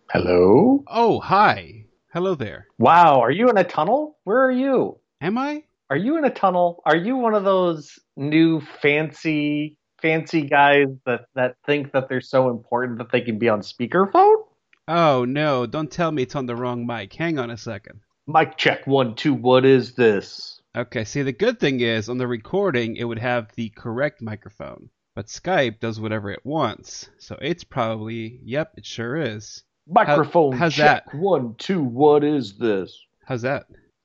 Hello? Oh, hi. Hello there. Wow, are you in a tunnel? Where are you? Am I? Are you in a tunnel? Are you one of those new fancy guys that think that they're so important that they can be on speakerphone? Oh, no, don't tell me it's on the wrong mic. Hang on a second. Mic check 1 2. What is this? Okay, see, the good thing is on the recording it would have the correct microphone, but Skype does whatever it wants, so it's probably, yep, it sure is. How, Microphone how's that? check 1 2. What is this? How's that?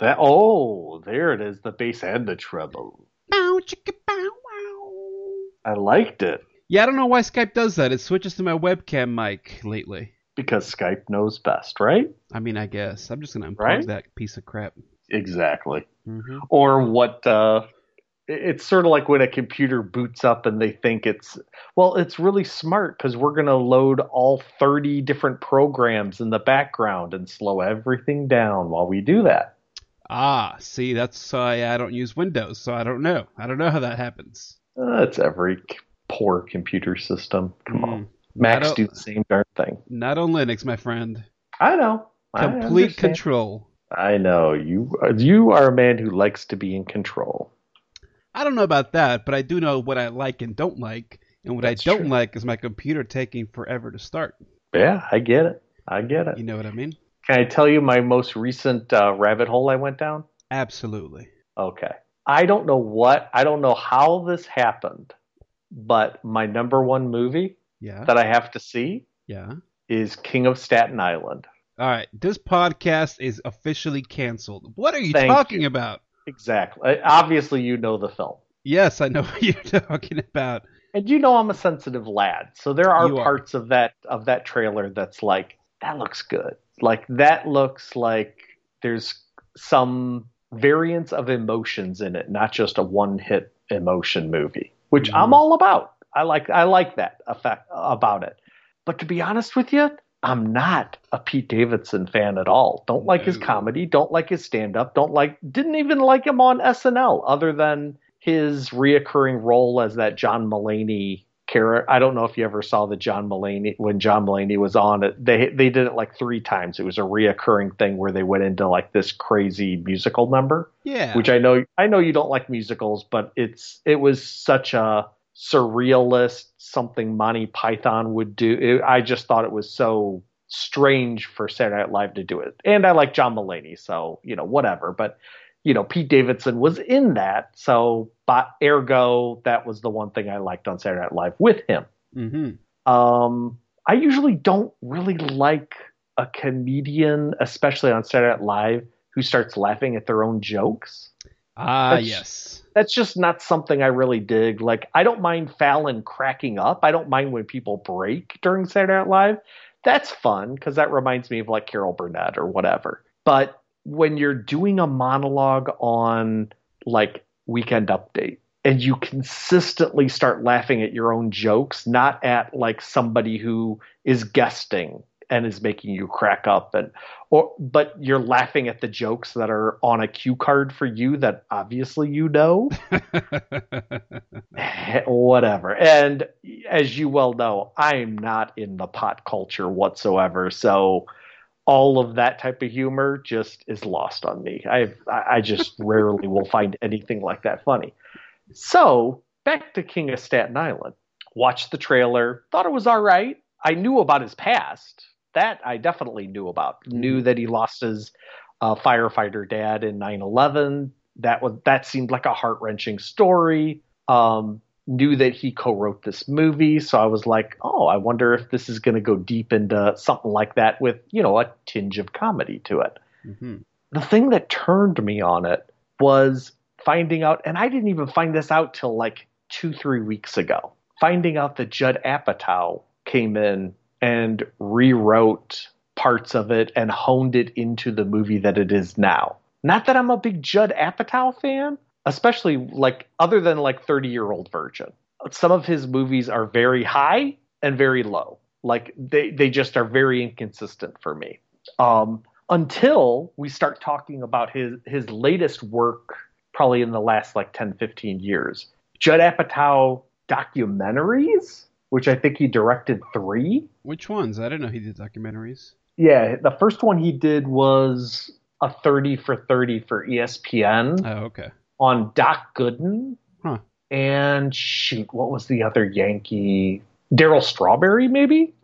There it is, the bass and the treble. Bow, chicka, bow, wow. I liked it Yeah, I don't know why Skype does that. It switches to my webcam mic lately. because Skype knows best, right? I mean, I guess. I'm just gonna unplug Right? that piece of crap. Exactly. Mm-hmm. Or what it's sort of like when a computer boots up and they think it's really smart because we're going to load all 30 different programs in the background and slow everything down while we do that. Ah, see, that's why I don't use Windows, so I don't know. I don't know how that happens. It's every poor computer system. Come on. Mm, not Macs on, do the same darn thing. not on Linux, my friend. I know. I Complete understand. control. I know. You are a man who likes to be in control. I don't know about that, but I do know what I like and don't like, and what I That's don't true. like is my computer taking forever to start. Yeah, I get it. I get it. You know what I mean? Can I tell you my most recent rabbit hole I went down? Absolutely. Okay. I don't know how this happened, but my number one movie Yeah, that I have to see yeah. is King of Staten Island. All right, this podcast is officially canceled. What are you Thank you. talking about? Exactly. Obviously, you know the film. Yes, I know what you're talking about. And you know I'm a sensitive lad. So there are You are. parts of that trailer that's like, that looks good. Like that looks like there's some variance of emotions in it, not just a one-hit emotion movie, which I'm Hmm. all about. I like that effect about it. But to be honest with you, I'm not a Pete Davidson fan at all. Don't like his No. comedy, don't like his stand-up, didn't even like him on SNL other than his reoccurring role as that John Mulaney character. I don't know if you ever saw the John Mulaney when John Mulaney was on it. They did it like three times. It was a reoccurring thing where they went into like this crazy musical number, which Yeah. I know you don't like musicals, but it was such a surrealist something Monty Python would do. I just thought it was so strange for Saturday Night Live to do it. And I like John Mulaney, so whatever. But Pete Davidson was in that, so ergo, that was the one thing I liked on Saturday Night Live with him. Hmm. I usually don't really like a comedian, especially on Saturday Night Live, who starts laughing at their own jokes. Ah, That's yes. that's just not something I really dig. Like, I don't mind Fallon cracking up. I don't mind when people break during Saturday Night Live. That's fun because that reminds me of like Carol Burnett or whatever. But when you're doing a monologue on like Weekend Update and you consistently start laughing at your own jokes, not at like somebody who is guesting and is making you crack up, but you're laughing at the jokes that are on a cue card for you that obviously whatever. And as you well know, I'm not in the pot culture whatsoever, so all of that type of humor just is lost on me. I just rarely will find anything like that funny. So back to King of Staten Island. Watched the trailer, thought it was all right. I knew about his past. That I definitely knew about. Knew Hmm. that he lost his firefighter dad in 9/11. That seemed like a heart wrenching story. Knew that he co-wrote this movie, so I was like, oh, I wonder if this is going to go deep into something like that with a tinge of comedy to it. Hmm. The thing that turned me on it was finding out, and I didn't even find this out till like 2 3 weeks ago, finding out that Judd Apatow came in and rewrote parts of it and honed it into the movie that it is now. Not that I'm a big Judd Apatow fan, especially like other than like 30-year-old virgin. Some of his movies are very high and very low. Like they just are very inconsistent for me. Until we start talking about his latest work, probably in the last like 10 15 years. Judd Apatow documentaries, which I think he directed three. Which ones? I didn't know he did documentaries. Yeah, the first one he did was a 30 for 30 for ESPN Oh, okay. on Doc Gooden. Huh. And shoot, what was the other Yankee? Daryl Strawberry, maybe?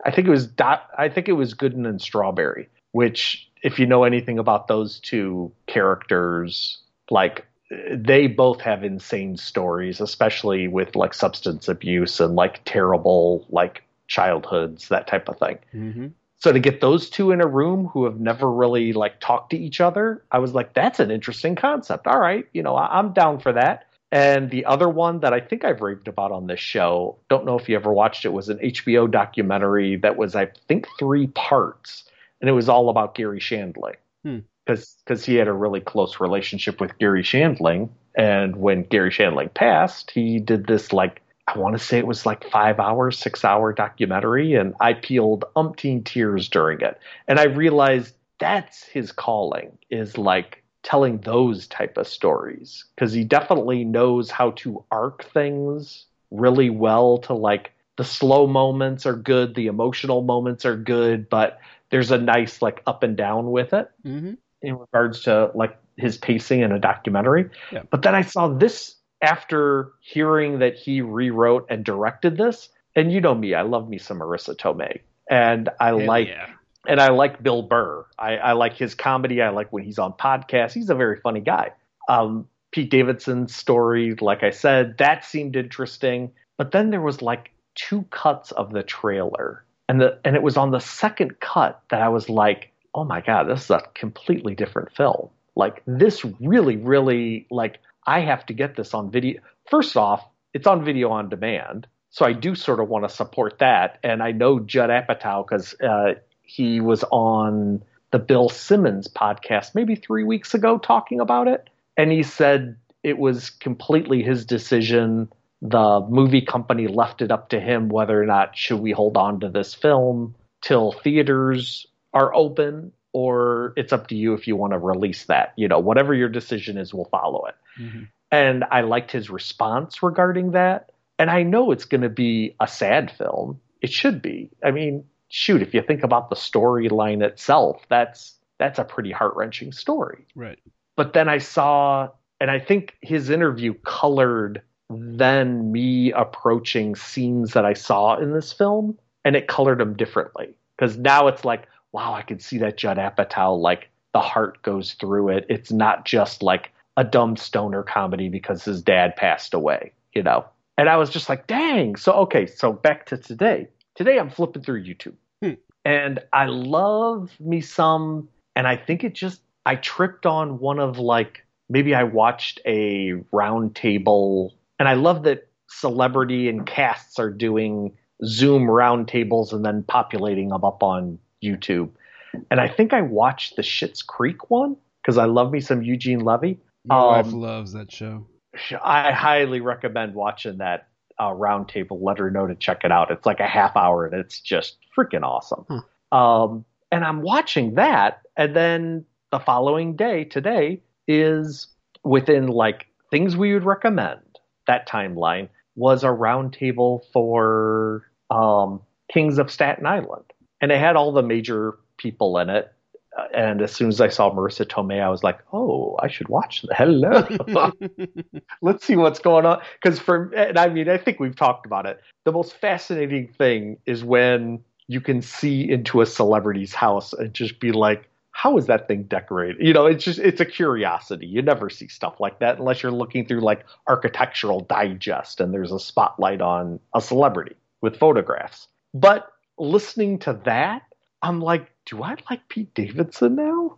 I think it was Gooden and Strawberry, which, if you know anything about those two characters, like they both have insane stories, especially with like substance abuse and like terrible like childhoods, that type of thing. Mm-hmm. So to get those two in a room who have never really like talked to each other, I was like, that's an interesting concept. All right, I'm down for that. And the other one that I think I've raved about on this show, don't know if you ever watched it, was an HBO documentary that was, I think, 3 parts, and it was all about Gary Shandling Hmm. because he had a really close relationship with Gary Shandling, and when Gary Shandling passed, he did this like I want to say it was like 5 hours, 6 hour documentary, and I peeled umpteen tears during it. And I realized that's his calling, is like telling those type of stories, because he definitely knows how to arc things really well. To like the slow moments are good, the emotional moments are good, but there's a nice like up and down with it Mm-hmm. in regards to like his pacing in a documentary. Yeah. But then I saw this after hearing that he rewrote and directed this. And you know me, I love me some Marissa Tomei. And Hell yeah. I like Bill Burr. I like his comedy. I like when he's on podcasts. He's a very funny guy. Pete Davidson's story, like I said, that seemed interesting. But then there was like 2 cuts of the trailer. And it was on the second cut that I was like, oh my God, this is a completely different film. Like this really, really, like I have to get this on video. First off, it's on video on demand. So I do sort of want to support that. And I know Judd Apatow because he was on the Bill Simmons podcast maybe 3 weeks ago talking about it. And he said it was completely his decision. The movie company left it up to him whether or not should we hold on to this film till theaters are open, or it's up to you if you want to release that. Whatever your decision is, we'll follow it. Mm-hmm. And I liked his response regarding that. And I know it's going to be a sad film. It should be. I mean, shoot, if you think about the storyline itself, that's a pretty heart-wrenching story. Right. But then I saw, and I think his interview colored then me approaching scenes that I saw in this film, and it colored them differently. Because now it's like, wow, I can see that Judd Apatow, like the heart goes through it. It's not just like a dumb stoner comedy because his dad passed away. And I was just like, dang. So, okay, so back to today. Today I'm flipping through YouTube. And I love me some, and I think I tripped on one of like, maybe I watched a round table, and I love that celebrity and casts are doing Zoom roundtables and then populating them up on YouTube. And I think I watched the Schitt's Creek one because I love me some Eugene Levy. My wife loves that show. I highly recommend watching that roundtable. Let her know to check it out. It's like a half hour and it's just freaking awesome. And I'm watching that. And then the following day, today, is within like things we would recommend. That timeline was a roundtable for Kings of Staten Island. And it had all the major people in it. And as soon as I saw Marissa Tomei, I was like, oh, I should watch that. Hello. Let's see what's going on. Because I think we've talked about it. The most fascinating thing is when you can see into a celebrity's house and just be like, how is that thing decorated? It's a curiosity. You never see stuff like that unless you're looking through like Architectural Digest and there's a spotlight on a celebrity with photographs. But listening to that, I'm like, do I like Pete Davidson now?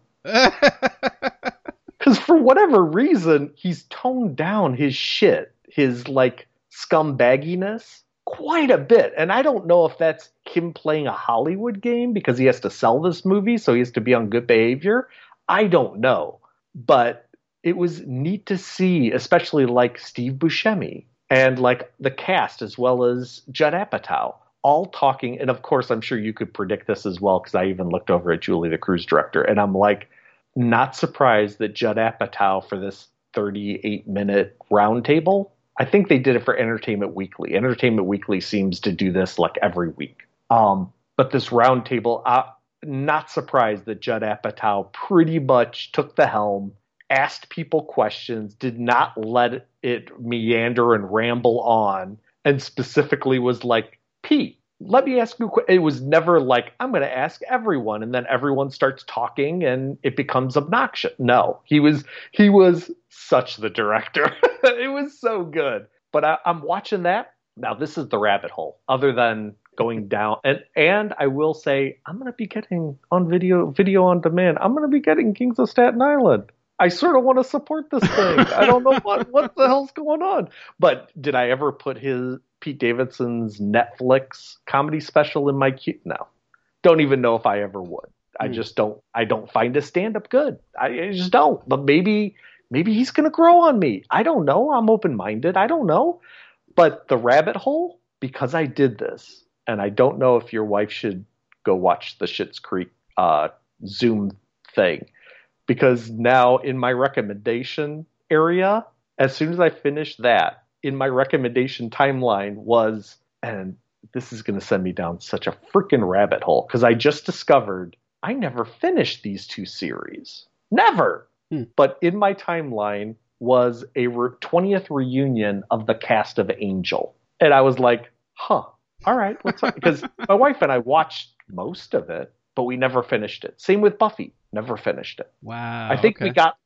Because for whatever reason, he's toned down his shit, his like scumbagginess quite a bit. And I don't know if that's him playing a Hollywood game because he has to sell this movie, so he has to be on good behavior. I don't know. But it was neat to see, especially like Steve Buscemi and like the cast as well as Judd Apatow all talking. And of course, I'm sure you could predict this as well because I even looked over at Julie, the cruise director, and I'm like, not surprised that Judd Apatow for this 38-minute roundtable. I think they did it for Entertainment Weekly. Entertainment Weekly seems to do this like every week. But this roundtable, not surprised that Judd Apatow pretty much took the helm, asked people questions, did not let it meander and ramble on, and specifically was like, Pete, let me ask you a question. It was never like, I'm going to ask everyone, and then everyone starts talking and it becomes obnoxious. No, he was such the director. It was so good. But I'm watching that. Now, this is the rabbit hole, other than going down. And I will say, I'm going to be getting on video on demand. I'm going to be getting Kings of Staten Island. I sort of want to support this thing. I don't know what the hell's going on. But did I ever put his Pete Davidson's Netflix comedy special in my queue? No. Don't even know if I ever would. I just don't. I don't find his stand up good. I just don't. But maybe he's going to grow on me. I don't know. I'm open minded. I don't know. But the rabbit hole, because I did this, and I don't know if your wife should go watch the Schitt's Creek Zoom thing, because now in my recommendation area, as soon as I finished that, in my recommendation timeline was, and this is going to send me down such a freaking rabbit hole, because I just discovered I never finished these two series. Never. But in my timeline was a 20th reunion of the cast of Angel. And I was like, huh, all right. Because my wife and I watched most of it, but we never finished it. Same with Buffy. Never finished it. Wow. I think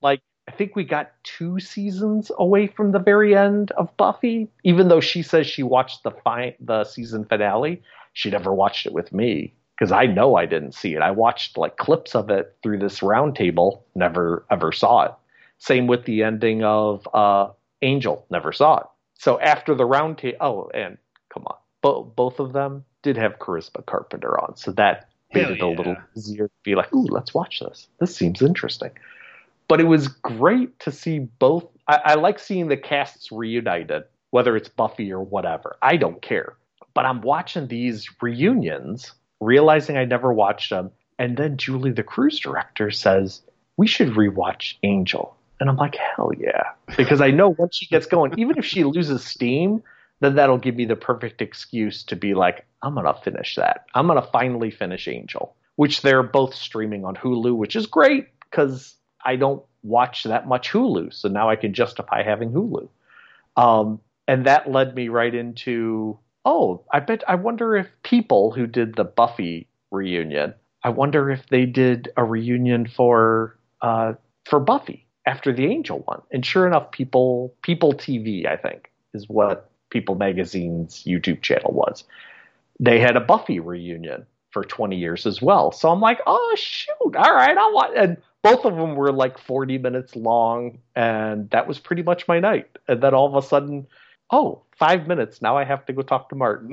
we got 2 seasons away from the very end of Buffy, even though she says she watched the season finale. She never watched it with me, because I know I didn't see it. I watched like clips of it through this roundtable, never ever saw it. Same with the ending of Angel, never saw it. So after the roundtable, and come on, both of them did have Charisma Carpenter on, so that made it a little easier to be like, ooh, let's watch this. This seems interesting. But it was great to see both. I like seeing the casts reunited, whether it's Buffy or whatever. I don't care. But I'm watching these reunions, realizing I never watched them, and then Julie, the cruise director, says, we should rewatch Angel. And I'm like, hell yeah. Because I know once she gets going, even if she loses steam, then that'll give me the perfect excuse to be like, I'm going to finish that. I'm going to finally finish Angel, which they're both streaming on Hulu, which is great because I don't watch that much Hulu. So now I can justify having Hulu. And that led me right into, I wonder if people who did the Buffy reunion, I wonder if they did a reunion for Buffy after the Angel one. And sure enough, People TV, I think, is what People Magazine's YouTube channel was. They had a Buffy reunion for 20 years as well. So I'm like, oh, shoot. All right, I'll watch. And both of them were like 40 minutes long. And that was pretty much my night. And then all of a sudden, 5 minutes. Now I have to go talk to Martin.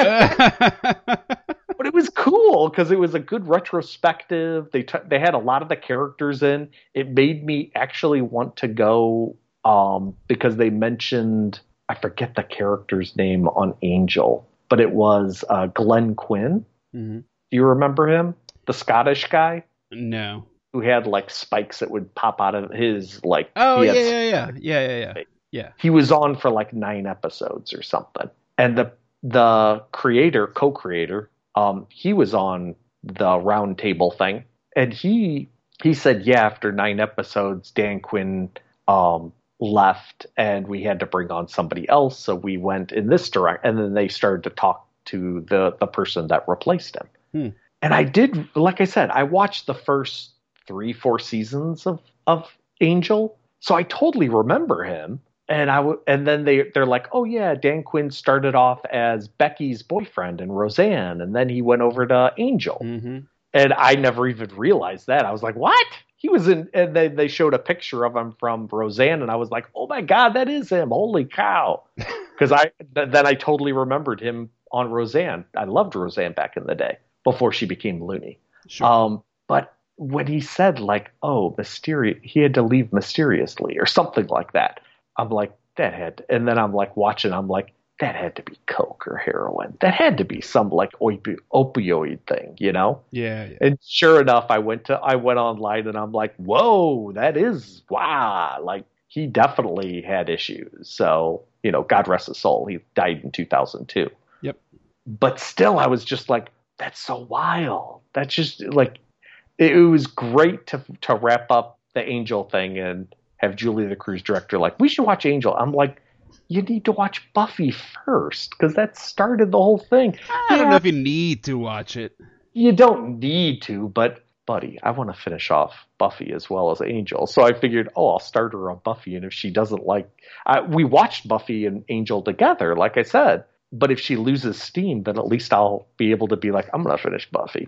But it was cool because it was a good retrospective. They had a lot of the characters in. It made me actually want to go because they mentioned, I forget the character's name on Angel, but it was Glenn Quinn. Mm-hmm. Do you remember him? The Scottish guy? No. Who had like spikes that would pop out of his like. Oh, yeah. He was on for like 9 episodes or something. And the co-creator, he was on the round table thing. And he said, after 9 episodes, Dan Quinn left and we had to bring on somebody else. So we went in this direction. And then they started to talk to the person that replaced him. And I did, like I said, I watched the first 3-4 seasons of Angel. So I totally remember him. And then they're like, oh yeah, Dan Quinn started off as Becky's boyfriend in Roseanne, and then he went over to Angel. Mm-hmm. And I never even realized that. I was like, what? He was in, and then they showed a picture of him from Roseanne, and I was like, oh my God, that is him. Holy cow. Because then I totally remembered him on Roseanne. I loved Roseanne back in the day before she became Looney. Sure. But when he said like, he had to leave mysteriously or something like that, I'm like, and then I'm like watching, I'm like, that had to be coke or heroin. That had to be some like opioid thing, you know? Yeah. And sure enough, I went online and I'm like, whoa, wow. Like he definitely had issues. So, God rest his soul. He died in 2002. Yep. But still, I was just like, that's so wild. That's just like it was great to wrap up the Angel thing and have Julie the cruise director like we should watch Angel. I'm like, you need to watch Buffy first because that started the whole thing. I don't know Yeah, if you need to watch it. you don't need to, but buddy, I want to finish off Buffy as well as Angel. So I figured, oh, I'll start her on Buffy, and if she doesn't like, we watched Buffy and Angel together, like I said. But if she loses steam, then at least I'll be able to be like, I'm gonna finish Buffy.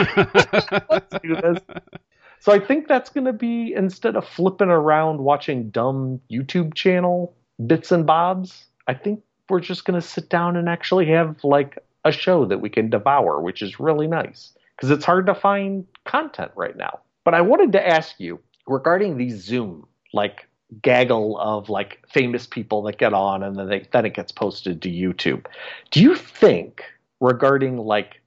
Let's do this. So I think that's gonna be instead of flipping around watching dumb YouTube channel bits and bobs. I think we're just gonna sit down and actually have like a show that we can devour, which is really nice because it's hard to find content right now. But I wanted to ask you regarding these Zoom like gaggle of like famous people that get on and then it gets posted to YouTube. Do you think regarding like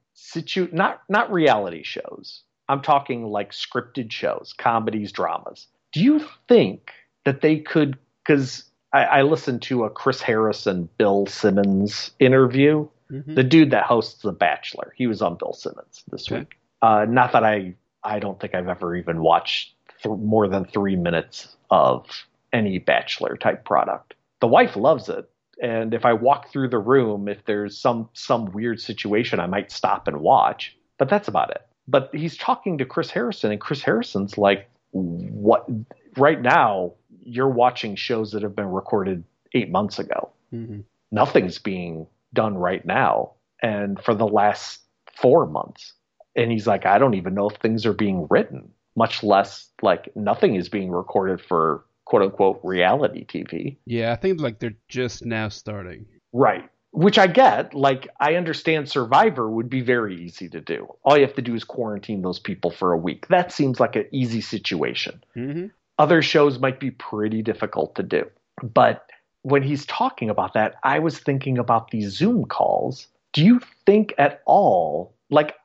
not reality shows? I'm talking like scripted shows, comedies, dramas. Do you think that they could? Because I listened to a Chris Harrison, Bill Simmons interview. Mm-hmm. The dude that hosts The Bachelor, he was on Bill Simmons this week. Not that I don't think I've ever even watched more than 3 minutes of any Bachelor type product. The wife loves it. And if I walk through the room, if there's some weird situation, I might stop and watch. But that's about it. But he's talking to Chris Harrison, and Chris Harrison's like, what? Right now, you're watching shows that have been recorded 8 months ago. Mm-hmm. Nothing's being done right now. And for the last 4 months. And he's like, I don't even know if things are being written, much less like nothing is being recorded for quote unquote reality TV. Yeah, I think like they're just now starting. Right. Which I get. Like, I understand Survivor would be very easy to do. All you have to do is quarantine those people for a week. That seems like an easy situation. Mm-hmm. Other shows might be pretty difficult to do. But when he's talking about that, I was thinking about these Zoom calls. Do you think at all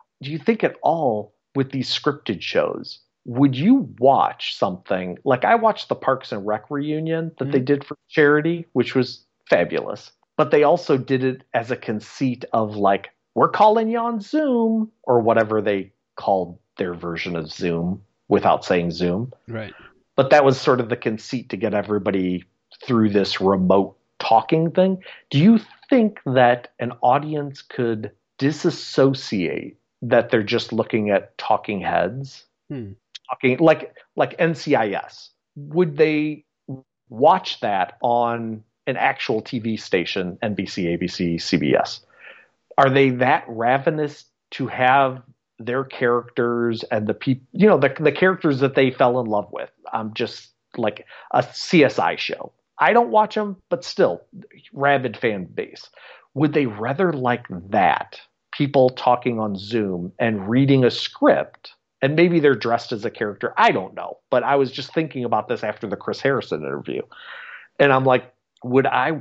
with these scripted shows, would you watch something like I watched the Parks and Rec reunion that they did for charity, which was fabulous. But they also did it as a conceit of like, we're calling you on Zoom or whatever they called their version of Zoom without saying Zoom. Right. But that was sort of the conceit to get everybody through this remote talking thing. Do you think that an audience could disassociate that they're just looking at talking heads? Talking like NCIS. Would they watch that on an actual TV station, NBC, ABC, CBS? Are they that ravenous to have their characters and the people, the characters that they fell in love with? I'm just like a CSI show. I don't watch them, but still, rabid fan base. Would they rather like that? People talking on Zoom and reading a script, and maybe they're dressed as a character. I don't know. But I was just thinking about this after the Chris Harrison interview. And I'm like, would I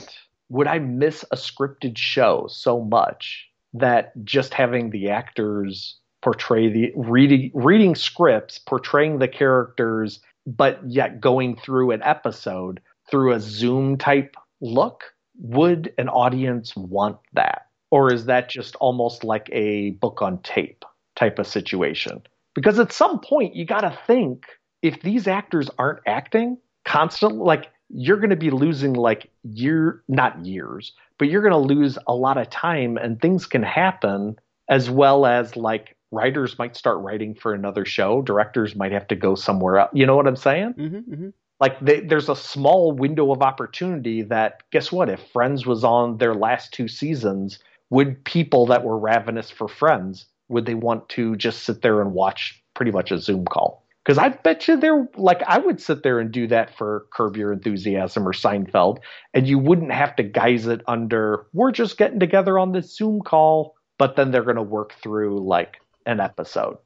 miss a scripted show so much that just having the actors portray the reading scripts, portraying the characters, but yet going through an episode through a Zoom type look, would an audience want that? Or is that just almost like a book on tape type of situation? Because at some point you got to think, if these actors aren't acting constantly, like, you're going to be losing like not years, but you're going to lose a lot of time, and things can happen, as well as like writers might start writing for another show. Directors might have to go somewhere else. You know what I'm saying? Mm-hmm, mm-hmm. Like there's a small window of opportunity that, guess what? If Friends was on their last 2 seasons, would people that were ravenous for Friends, would they want to just sit there and watch pretty much a Zoom call? Because I bet you I would sit there and do that for Curb Your Enthusiasm or Seinfeld, and you wouldn't have to guise it under, we're just getting together on this Zoom call, but then they're going to work through like an episode.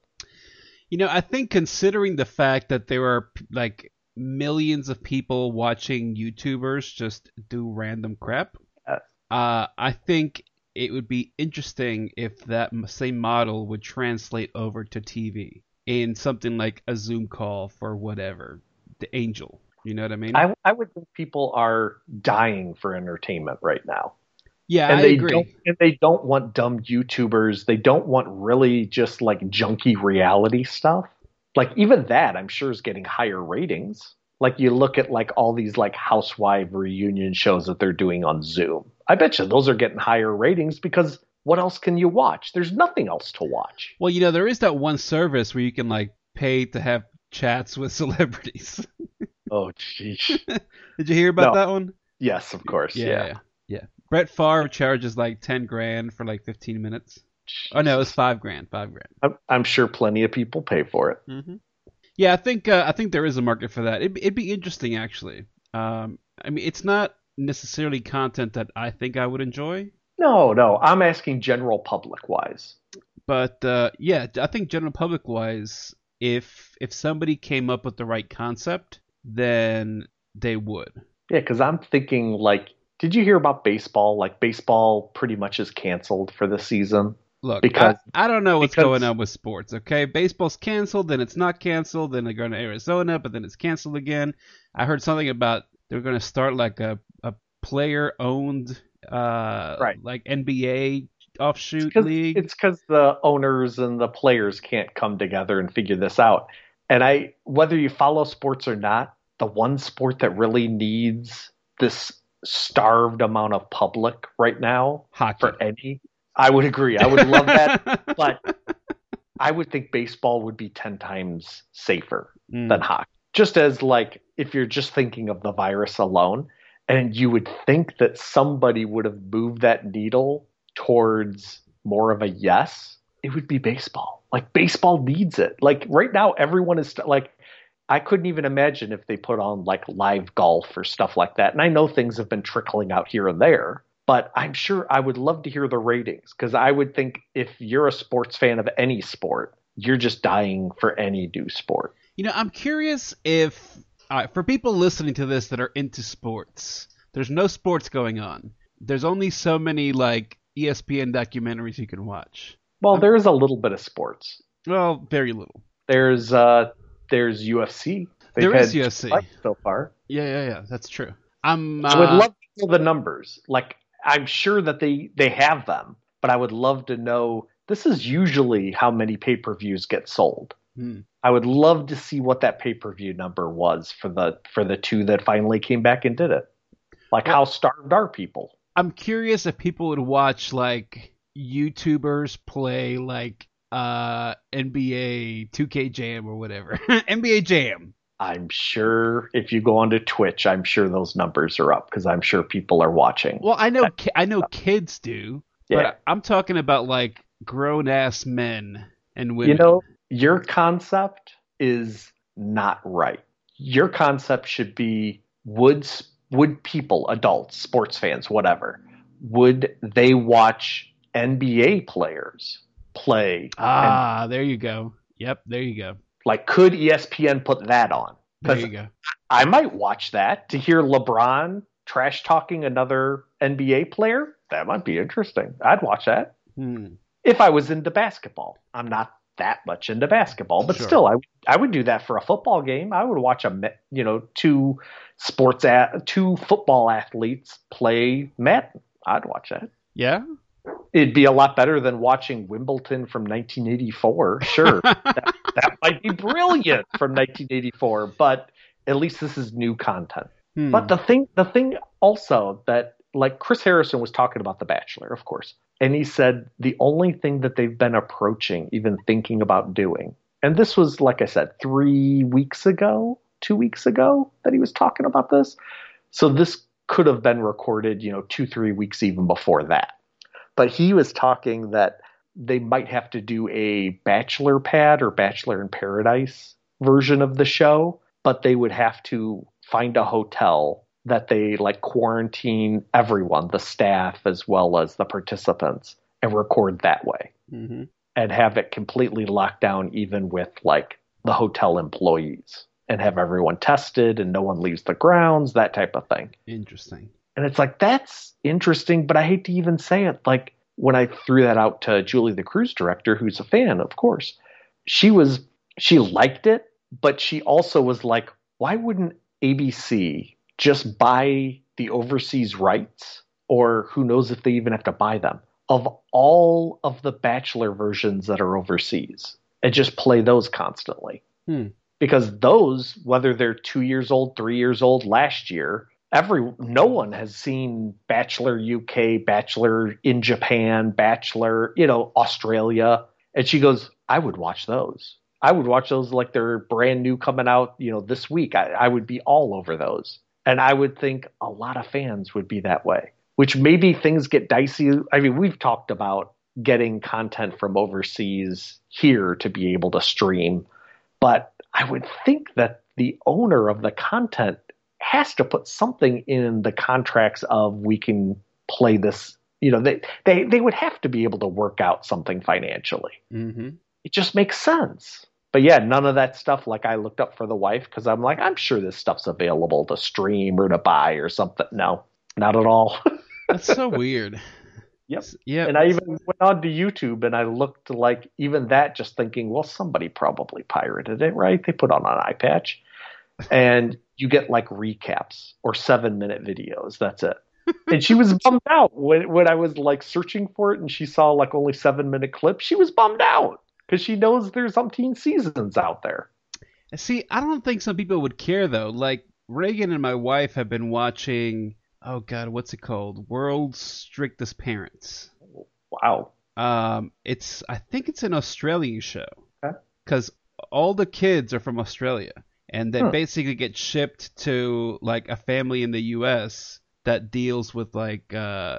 I think considering the fact that there are like millions of people watching YouTubers just do random crap, I think it would be interesting if that same model would translate over to TV in something like a Zoom call for whatever, the Angel. You know what I mean? I would think people are dying for entertainment right now. Yeah, And I agree. they don't want dumb YouTubers. They don't want really just like junky reality stuff. Like even that I'm sure is getting higher ratings. Like you look at like all these like housewife reunion shows that they're doing on Zoom. I bet you those are getting higher ratings because what else can you watch? There's nothing else to watch. Well, there is that one service where you can like pay to have chats with celebrities. Oh, jeez. Did you hear about No. that one? Yes, of course. Yeah, Yeah. yeah, yeah. Brett Favre charges like 10 grand for like 15 minutes. Oh no, it's 5 grand. 5 grand. I'm sure plenty of people pay for it. Mm-hmm. Yeah, I think there is a market for that. It'd be interesting actually. I mean, it's not necessarily content that I think I would enjoy, No, no. I'm asking general public wise. but yeah, I think general public wise, if somebody came up with the right concept, then they would. Yeah, because I'm thinking like, did you hear about baseball? Like baseball pretty much is canceled for the season Look, because I don't know what's going because on with sports, okay? Baseball's canceled, then it's not canceled, then they're going to Arizona, but then it's canceled again. I heard something about they're going to start like a player owned right. like NBA offshoot Because league. it's because the owners and the players can't come together and figure this out. And I, whether you follow sports or not, the one sport that really needs this starved amount of public right now Hockey. for any, I would agree. I would love that, but I would think baseball would be 10 times safer than hockey. Just as like if you're just thinking of the virus alone, and you would think that somebody would have moved that needle towards more of a yes, it would be baseball. Like baseball needs it. Like right now, everyone is like, I couldn't even imagine if they put on like live golf or stuff like that. And I know things have been trickling out here and there, but I'm sure I would love to hear the ratings because I would think if you're a sports fan of any sport, you're just dying for any new sport. I'm curious if for people listening to this that are into sports, there's no sports going on. There's only so many like ESPN documentaries you can watch. Well, there is a little bit of sports. Well, very little. There's UFC. There is UFC so far. Yeah. That's true. I would love to know the numbers. Like I'm sure that they have them, but I would love to know. This is usually how many pay-per-views get sold. I would love to see what that pay-per-view number was for the two that finally came back and did it. Like how starved are people? I'm curious if people would watch like YouTubers play like NBA 2K Jam or whatever. NBA Jam. I'm sure if you go onto Twitch, I'm sure those numbers are up because I'm sure people are watching. Well, I know kids do, but I'm talking about like grown ass men and women. Your concept is not right. Your concept should be would people, adults, sports fans, whatever, would they watch NBA players play? There you go. Yep, there you go. Like, could ESPN put that on? There you go. I might watch that to hear LeBron trash talking another NBA player. That might be interesting. I'd watch that. If I was into basketball. I'm not that much into basketball, but still, I would do that for a football game. I would watch two football athletes play Madden. I'd watch that. Yeah. It'd be a lot better than watching Wimbledon from 1984. Sure, that might be brilliant from 1984, but at least this is new content. But the thing also that like Chris Harrison was talking about The Bachelor, of course. And he said the only thing that they've been approaching, even thinking about doing, and this was, like I said, 2 weeks ago that he was talking about this. So this could have been recorded, 2-3 weeks even before that. But he was talking that they might have to do a Bachelor Pad or Bachelor in Paradise version of the show, but they would have to find a hotel that they like quarantine everyone, the staff as well as the participants, and record that way and have it completely locked down, even with like the hotel employees, and have everyone tested and no one leaves the grounds, that type of thing. Interesting. And it's like, that's interesting, but I hate to even say it. Like when I threw that out to Julie, the cruise director, who's a fan, of course, she liked it, but she also was like, why wouldn't ABC just buy the overseas rights or who knows if they even have to buy them, of all of the Bachelor versions that are overseas and just play those constantly. Hmm. Because those, whether they're 2 years old, 3 years old, last year, no one has seen Bachelor UK, Bachelor in Japan, Bachelor, Australia. And she goes, I would watch those. I would watch those like they're brand new coming out, this week. I would be all over those. And I would think a lot of fans would be that way, which maybe things get dicey. I mean, we've talked about getting content from overseas here to be able to stream, but I would think that the owner of the content has to put something in the contracts of we can play this. They would have to be able to work out something financially. Mm-hmm. It just makes sense. But yeah, none of that stuff. Like I looked up for the wife because I'm like, I'm sure this stuff's available to stream or to buy or something. No, not at all. That's so weird. Yep. Yeah. And I even went on to YouTube and I looked like even that, just thinking, well, somebody probably pirated it, right? They put on an eye patch, and you get like recaps or 7-minute videos. That's it. And she was bummed out when I was like searching for it, and she saw like only 7-minute clips. She was bummed out because she knows there's umpteen seasons out there. See, I don't think some people would care though. Like Reagan and my wife have been watching. Oh God, what's it called? World's Strictest Parents. Wow. I think it's an Australian show. Okay. Because all the kids are from Australia, and they basically get shipped to like a family in the U.S. that deals with like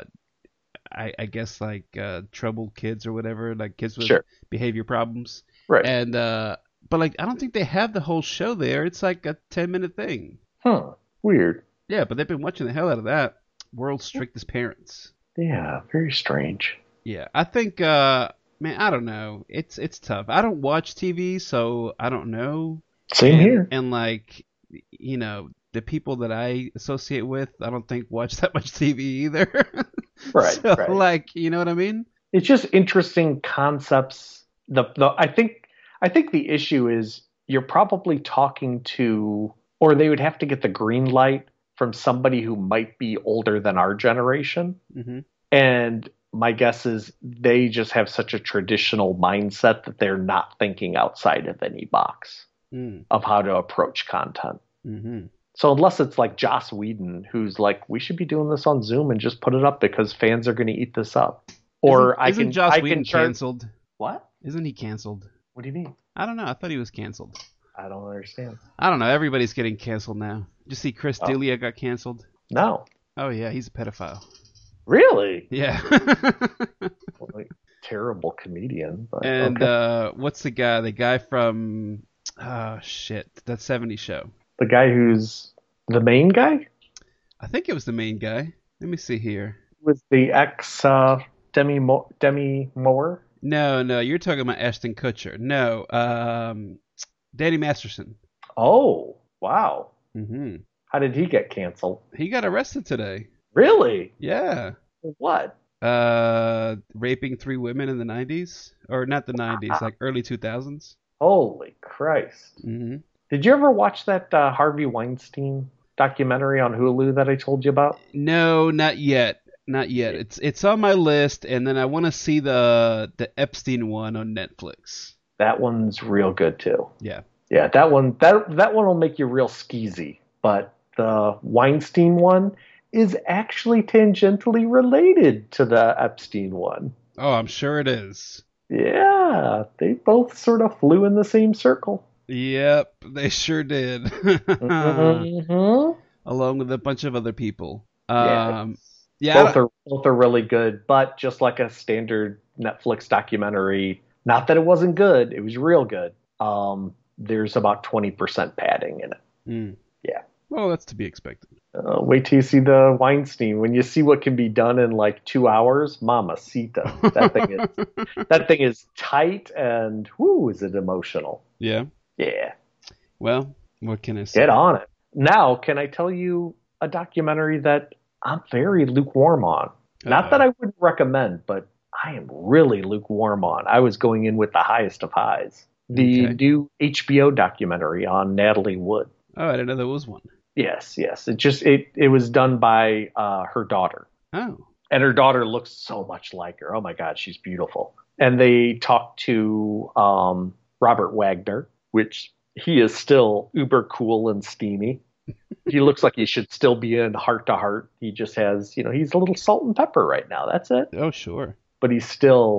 I guess like troubled kids or whatever, like kids with behavior problems. Right. And but like I don't think they have the whole show there. It's like a 10-minute thing. Huh. Weird. Yeah, but they've been watching the hell out of that. World's Strictest Parents. Yeah, very strange. Yeah, I think, man, I don't know. It's tough. I don't watch TV, so I don't know. Same here. And like, the people that I associate with, I don't think watch that much TV either. Right. So, right. like, you know what I mean? It's just interesting concepts. I think the issue is you're probably talking to, or they would have to get the green light from somebody who might be older than our generation. Mm-hmm. And my guess is they just have such a traditional mindset that they're not thinking outside of any box of how to approach content. Mm-hmm. So unless it's like Joss Whedon, who's like, we should be doing this on Zoom and just put it up because fans are going to eat this up. Or isn't Joss Whedon canceled? What? Isn't he canceled? What do you mean? I don't know. I thought he was canceled. I don't understand. I don't know. Everybody's getting canceled now. Did you see Chris D'Elia got canceled? No. Oh, yeah. He's a pedophile. Really? Yeah. Like, terrible comedian. But, and okay. What's the guy? The guy from, that 70s show. The guy who's the main guy? I think it was the main guy. Let me see here. Was the ex Demi Moore? No. You're talking about Ashton Kutcher. No. Danny Masterson. Oh, wow. Mm-hmm. How did he get canceled? He got arrested today. Really? Yeah. What? Raping 3 women in the 90s? Or not the 90s, like early 2000s. Holy Christ. Mm-hmm. Did you ever watch that Harvey Weinstein documentary on Hulu that I told you about? No, not yet. Not yet. It's on my list, and then I want to see the Epstein one on Netflix. That one's real good too. Yeah. Yeah, that one will make you real skeezy. But the Weinstein one is actually tangentially related to the Epstein one. Oh, I'm sure it is. Yeah, they both sort of flew in the same circle. Yep, they sure did. Mm-hmm. Along with a bunch of other people. Both are really good, but just like a standard Netflix documentary, not that it wasn't good, it was real good. There's about 20% padding in it. Mm. Yeah. Well, that's to be expected. Wait till you see the Weinstein. When you see what can be done in like 2 hours, mamacita. That thing is tight and whoo, is it emotional? Yeah. Yeah. Well, what can I say? Get on it. Now, can I tell you a documentary that I'm very lukewarm on? Not that I wouldn't recommend, but I am really lukewarm on. I was going in with the highest of highs. The new HBO documentary on Natalie Wood. Oh, I didn't know there was one. Yes. It was done by her daughter. Oh. And her daughter looks so much like her. Oh my God, she's beautiful. And they talked to Robert Wagner, which he is still uber cool and steamy. He looks like he should still be in Heart to Heart. He just has, he's a little salt and pepper right now. That's it. Oh, sure. But he's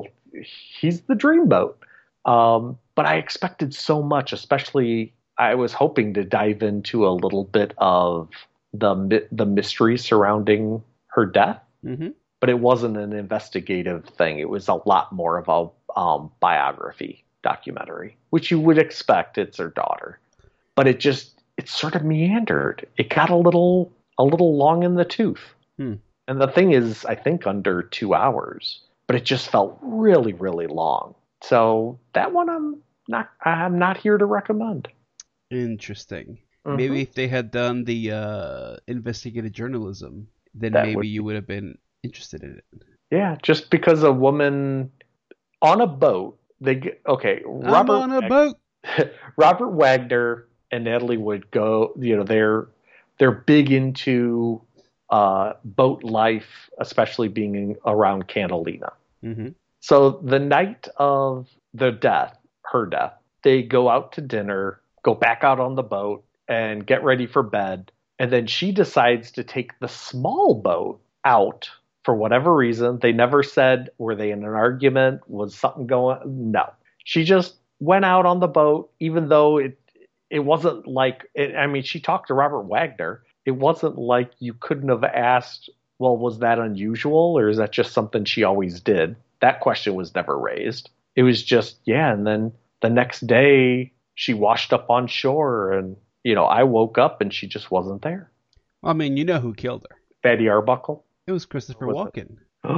the dreamboat. But I expected so much, especially I was hoping to dive into a little bit of the mystery surrounding her death. Mm-hmm. But it wasn't an investigative thing. It was a lot more of a biography documentary, which you would expect. It's her daughter. But it sort of meandered. It got a little long in the tooth. And the thing is, I think under 2 hours, but it just felt really, really long. So that one I'm not here to recommend. Interesting. Mm-hmm. Maybe if they had done the investigative journalism, then maybe you would have been interested in it. Yeah, just because a woman on a boat, I'm on a boat. Robert Wagner and Natalie Wood go, they're big into boat life, especially being around Catalina. Mm-hmm. So the night of her death, they go out to dinner, go back out on the boat, and get ready for bed. And then she decides to take the small boat out for whatever reason. They never said, were they in an argument? Was something going? No. She just went out on the boat, even though it wasn't like, she talked to Robert Wagner. It wasn't like you couldn't have asked, well, was that unusual? Or is that just something she always did? That question was never raised. It was just, and then the next day she washed up on shore and, I woke up and she just wasn't there. I mean, you know who killed her? Fatty Arbuckle? It was Christopher Walken.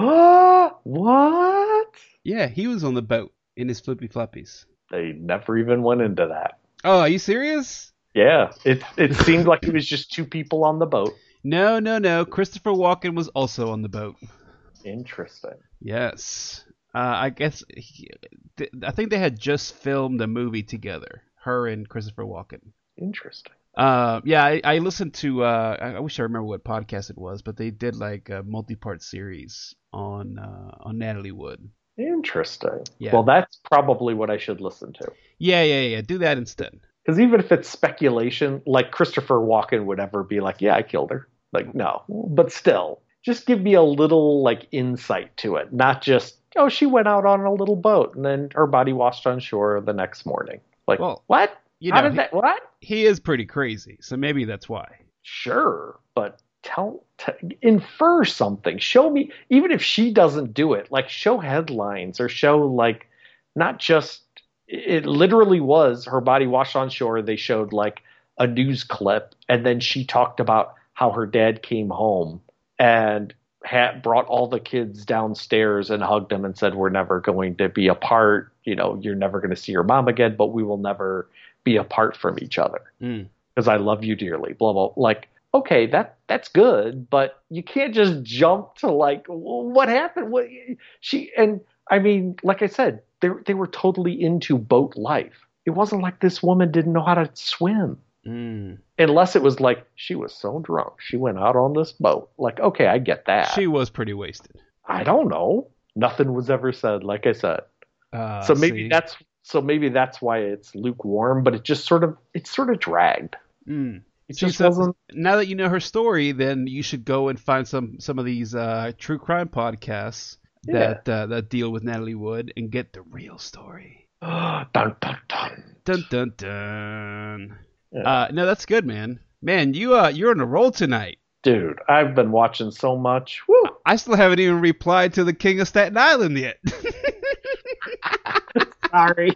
What? Yeah, he was on the boat in his flippy floppies. They never even went into that. Oh, are you serious? Yeah, it seemed like it was just two people on the boat. No. Christopher Walken was also on the boat. Interesting. Yes. I guess I think they had just filmed a movie together, her and Christopher Walken. Interesting. I listened to I wish I remember what podcast it was, but they did like a multi-part series on Natalie Wood. Interesting. Yeah. Well, that's probably what I should listen to. Yeah. Do that instead. Because even if it's speculation, like Christopher Walken would ever be like, yeah, I killed her. Like, no. But still, just give me a little like insight to it. Not just, she went out on a little boat and then her body washed on shore the next morning. Like, what? How did that? What? He is pretty crazy, so maybe that's why. Sure, but infer something. Show me, even if she doesn't do it, like show headlines or show like not just. It literally was her body washed on shore. They showed like a news clip, and then she talked about how her dad came home and brought all the kids downstairs and hugged them and said, "We're never going to be apart. You're never going to see your mom again, but we will never be apart from each other because I love you dearly." Blah blah. Like, okay, that's good, but you can't just jump to like what happened. Like I said, they were totally into boat life. It wasn't like this woman didn't know how to swim. Unless it was like she was so drunk she went out on this boat. Like, okay, I get that. She was pretty wasted. I don't know. Nothing was ever said, like I said. So maybe that's why it's lukewarm, but it just sort of dragged. It just wasn't. Now that you know her story, then you should go and find some of these true crime podcasts that deal with Natalie Wood and get the real story. Dun dun dun. Dun dun dun. Yeah. No, that's good, man. Man, you're on a roll tonight. Dude, I've been watching so much. Woo. I still haven't even replied to the King of Staten Island yet. Sorry.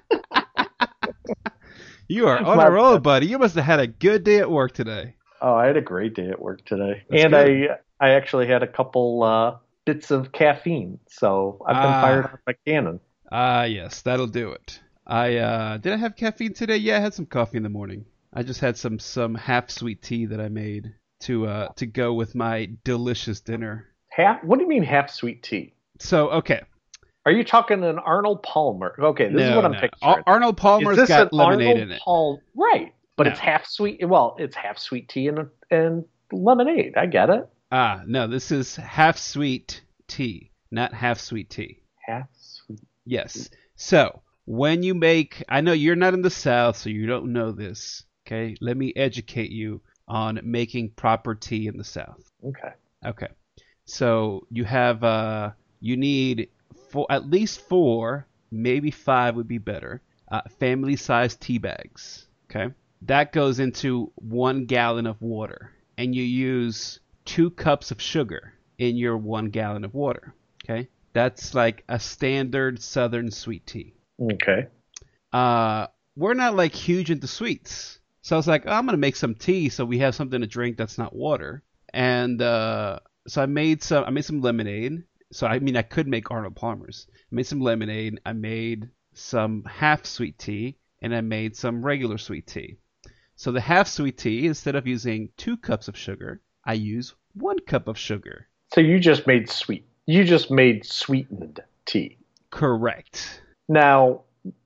You are on a roll, buddy. You must have had a good day at work today. Oh, I had a great day at work today. That's good. I actually had a couple bits of caffeine, so I've been fired off my cannon. Yes, that'll do it. Did I have caffeine today? Yeah, I had some coffee in the morning. I just had some half sweet tea that I made to go with my delicious dinner. What do you mean half sweet tea? So, okay. Are you talking an Arnold Palmer? Okay, this is what I'm picturing. Arnold Palmer's got lemonade in it. Right, but it's half sweet. Well, it's half sweet tea and lemonade. I get it. No, this is half sweet tea, not half sweet tea. Half sweet. Yes. So when you make, I know you're not in the South, so you don't know this. Okay, let me educate you on making proper tea in the South. Okay. Okay. So you need at least 4, maybe 5 would be better. Family-sized tea bags. Okay. That goes into 1 gallon of water, and you use 2 cups of sugar in your 1 gallon of water. Okay. That's like a standard Southern sweet tea. Okay. We're not like huge into sweets. So I was like, I'm going to make some tea so we have something to drink that's not water. And so I made some lemonade. So I mean, I could make Arnold Palmer's. I made some lemonade. I made some half sweet tea, and I made some regular sweet tea. So the half sweet tea, instead of using 2 cups of sugar, I use 1 cup of sugar. So you just made sweetened tea. Correct. Now,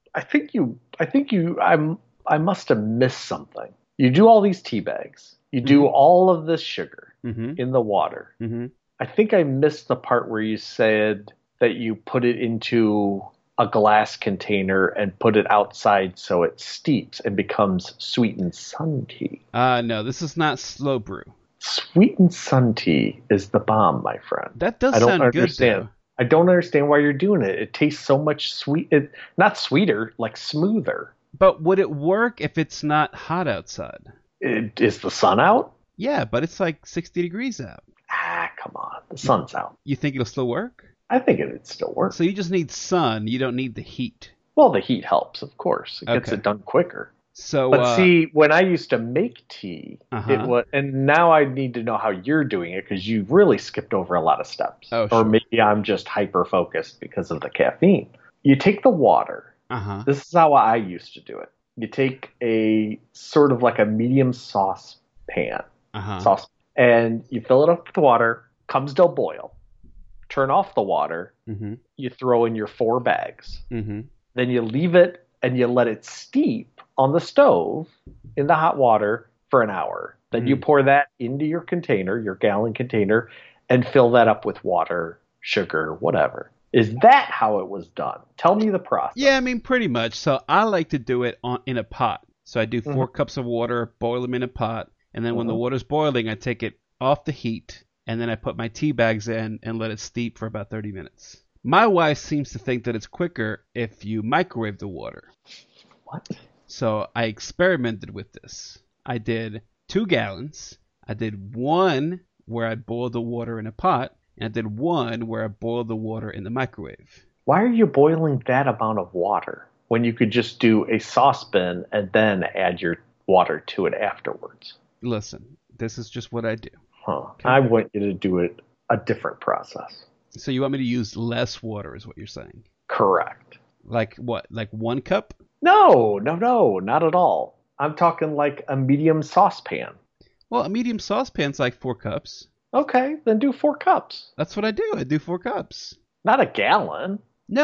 I must have missed something. You do all these tea bags. You do all of this sugar in the water. Mm-hmm. I think I missed the part where you said that you put it into a glass container and put it outside so it steeps and becomes sweetened sun tea. No, this is not slow brew. Sweetened sun tea is the bomb, my friend. That does sound good, though. I don't understand why you're doing it. It tastes so much not sweeter, like smoother. But would it work if it's not hot outside? Is the sun out? Yeah, but it's like 60 degrees out. Come on. The sun's out. You think it'll still work? I think it'd still work. So you just need sun. You don't need the heat. Well, the heat helps, of course. It gets it done quicker. So, but see, when I used to make tea, Uh-huh. it was, and now I need to know how you're doing it because you've really skipped over a lot of steps. Oh, Or sure. maybe I'm just hyper focused because of the caffeine. You take the water. Uh-huh. This is how I used to do it. You take a sort of like a medium saucepan, Uh-huh. and you fill it up with water. Comes to a boil. Turn off the water. Mm-hmm. You throw in your 4 bags. Mm-hmm. Then you leave it and you let it steep on the stove in the hot water for an hour. Then you pour that into your container, your gallon container, and fill that up with water, sugar, whatever. Is that how it was done? Tell me the process. Yeah, I mean, pretty much. So I like to do it in a pot. So I do 4 cups of water, boil them in a pot, and then when the water's boiling, I take it off the heat, and then I put my tea bags in and let it steep for about 30 minutes. My wife seems to think that it's quicker if you microwave the water. What? So I experimented with this. I did 2 gallons. I did 1 where I boiled the water in a pot, and I did 1 where I boiled the water in the microwave. Why are you boiling that amount of water when you could just do a saucepan and then add your water to it afterwards? Listen, this is just what I do. Okay. I want you to do it a different process. So you want me to use less water is what you're saying? Correct. Like what? Like 1 cup? No, not at all. I'm talking like a medium saucepan. Well, a medium saucepan's like 4 cups. Okay, then do 4 cups. That's what I do. I do 4 cups. Not a gallon.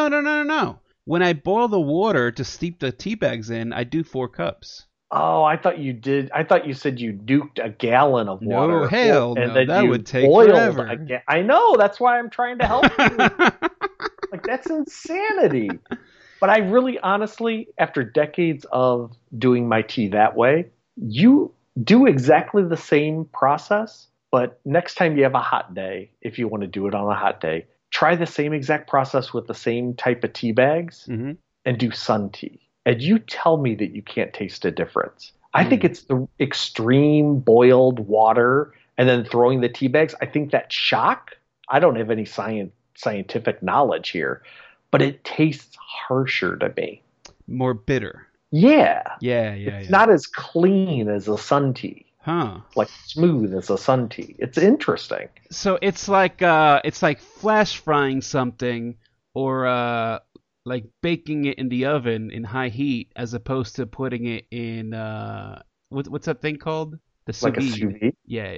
No. When I boil the water to steep the tea bags in, I do 4 cups. Oh, I thought you did. I thought you said you duked a gallon of water. No, hell and no. then That you would take boiled forever. I know. That's why I'm trying to help you. Like, that's insanity. But I really, honestly, after decades of doing my tea that way, you do exactly the same process. But next time you have a hot day, if you want to do it on a hot day, try the same exact process with the same type of tea bags and do sun tea. And you tell me that you can't taste a difference. I think it's the extreme boiled water and then throwing the tea bags. I think that shock, I don't have any scientific knowledge here, but it tastes harsher to me. More bitter. Yeah. It's not as clean as a sun tea. Huh. Like smooth as a sun tea. It's interesting. So it's like flash frying something or like baking it in the oven in high heat as opposed to putting it in what's that thing called? The sous Like a vide. sous vide?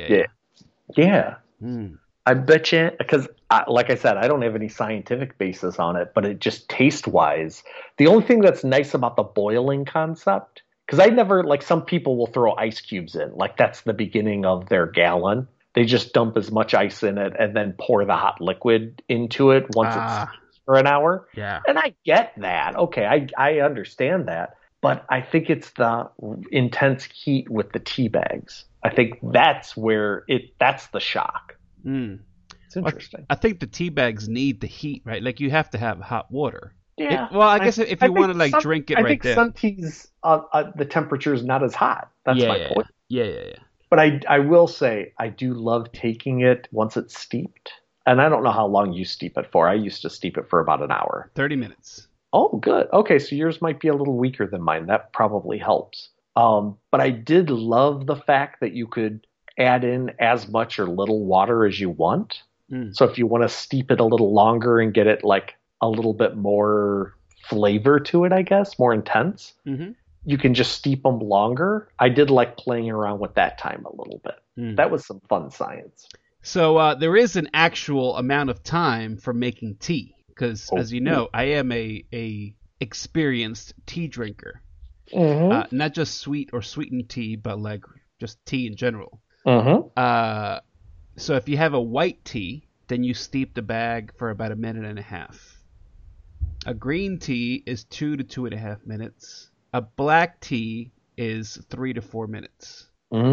Yeah. I bet you, because like I said, I don't have any scientific basis on it, but it just taste wise. The only thing that's nice about the boiling concept, because I never, like, some people will throw ice cubes in, like that's the beginning of their gallon. they just dump as much ice in it and then pour the hot liquid into it once it's Ah, for an hour. yeah. And I get that. Okay, I understand that. But I think it's the intense heat with the tea bags. I think that's the shock. Mm. It's interesting. I think the tea bags need the heat, right? Like you have to have hot water. Yeah. Well, I guess if you want to like drink it I right think there. some teas, the temperature is not as hot. That's my point. Yeah. But I will say I do love taking it once it's steeped. And I don't know how long you steep it for. I used to steep it for about an hour. 30 minutes. Oh, good. Okay, so yours might be a little weaker than mine. That probably helps. But I did love the fact that you could add in as much or little water as you want. Mm. So if you want to steep it a little longer and get it like a little bit more flavor to it, I guess, more intense, you can just steep them longer. I did like playing around with that time a little bit. That was some fun science. So there is an actual amount of time for making tea. Because, as you know, I am a experienced tea drinker. Not just sweet or sweetened tea, but like just tea in general. So if you have a white tea, then you steep the bag for about 1.5 minutes. A green tea is 2 to 2.5 minutes. A black tea is 3 to 4 minutes.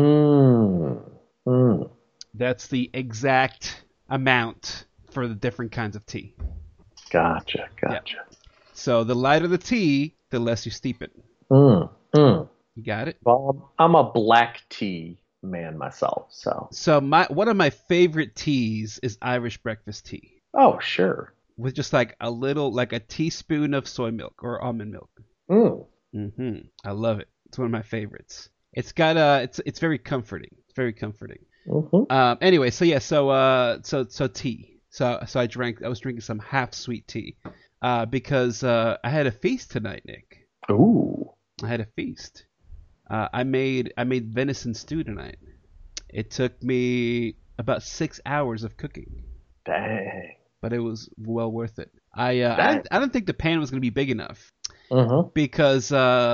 That's the exact amount for the different kinds of tea. Gotcha. Yeah. So the lighter the tea, the less you steep it. You got it? Well, I'm a black tea man myself, so. So one of my favorite teas is Irish breakfast tea. Oh, sure. With just like a teaspoon of soy milk or almond milk. I love it. It's one of my favorites. It's got it's very comforting. It's very comforting. Anyway, so tea. So I was drinking some half sweet tea, because I had a feast tonight, Nick. Ooh. I had a feast. I made venison stew tonight. It took me about 6 hours of cooking. Dang. But it was well worth it. I didn't think the pan was gonna be big enough. Because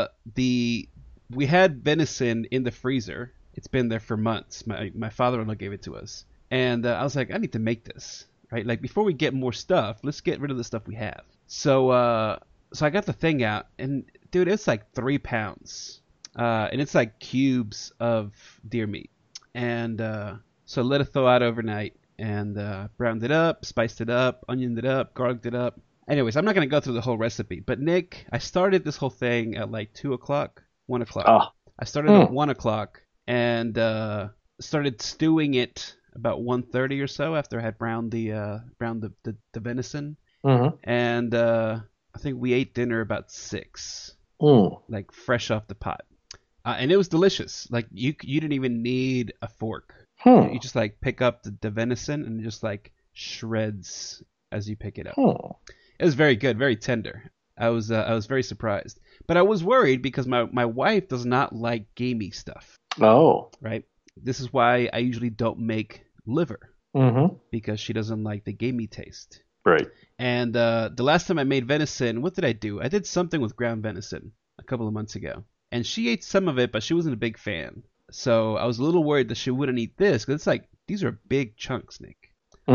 we had venison in the freezer. It's been there for months. My father-in-law gave it to us, and I was like, I need to make this. Right, like before we get more stuff, let's get rid of the stuff we have. So I got the thing out, and dude, it's like 3 pounds, and it's like cubes of deer meat. And so let it thaw out overnight, and browned it up, spiced it up, onioned it up, garliced it up. Anyways, I'm not gonna go through the whole recipe, but Nick, I started this whole thing at like 2 o'clock, 1 o'clock. I started at 1 o'clock and started stewing it about 1:30 or so after I had browned the venison, and I think we ate dinner about 6, like fresh off the pot, and it was delicious. Like you didn't even need a fork. You just like pick up the venison and just like shreds as you pick it up. It was very good, very tender. I was very surprised, but I was worried because my wife does not like gamey stuff. Oh, right. This is why I usually don't make liver, because she doesn't like the gamey taste. Right. And the last time I made venison, what did I do? I did something with ground venison a couple of months ago, and she ate some of it, but she wasn't a big fan. So I was a little worried that she wouldn't eat this, because it's like these are big chunks, Nick.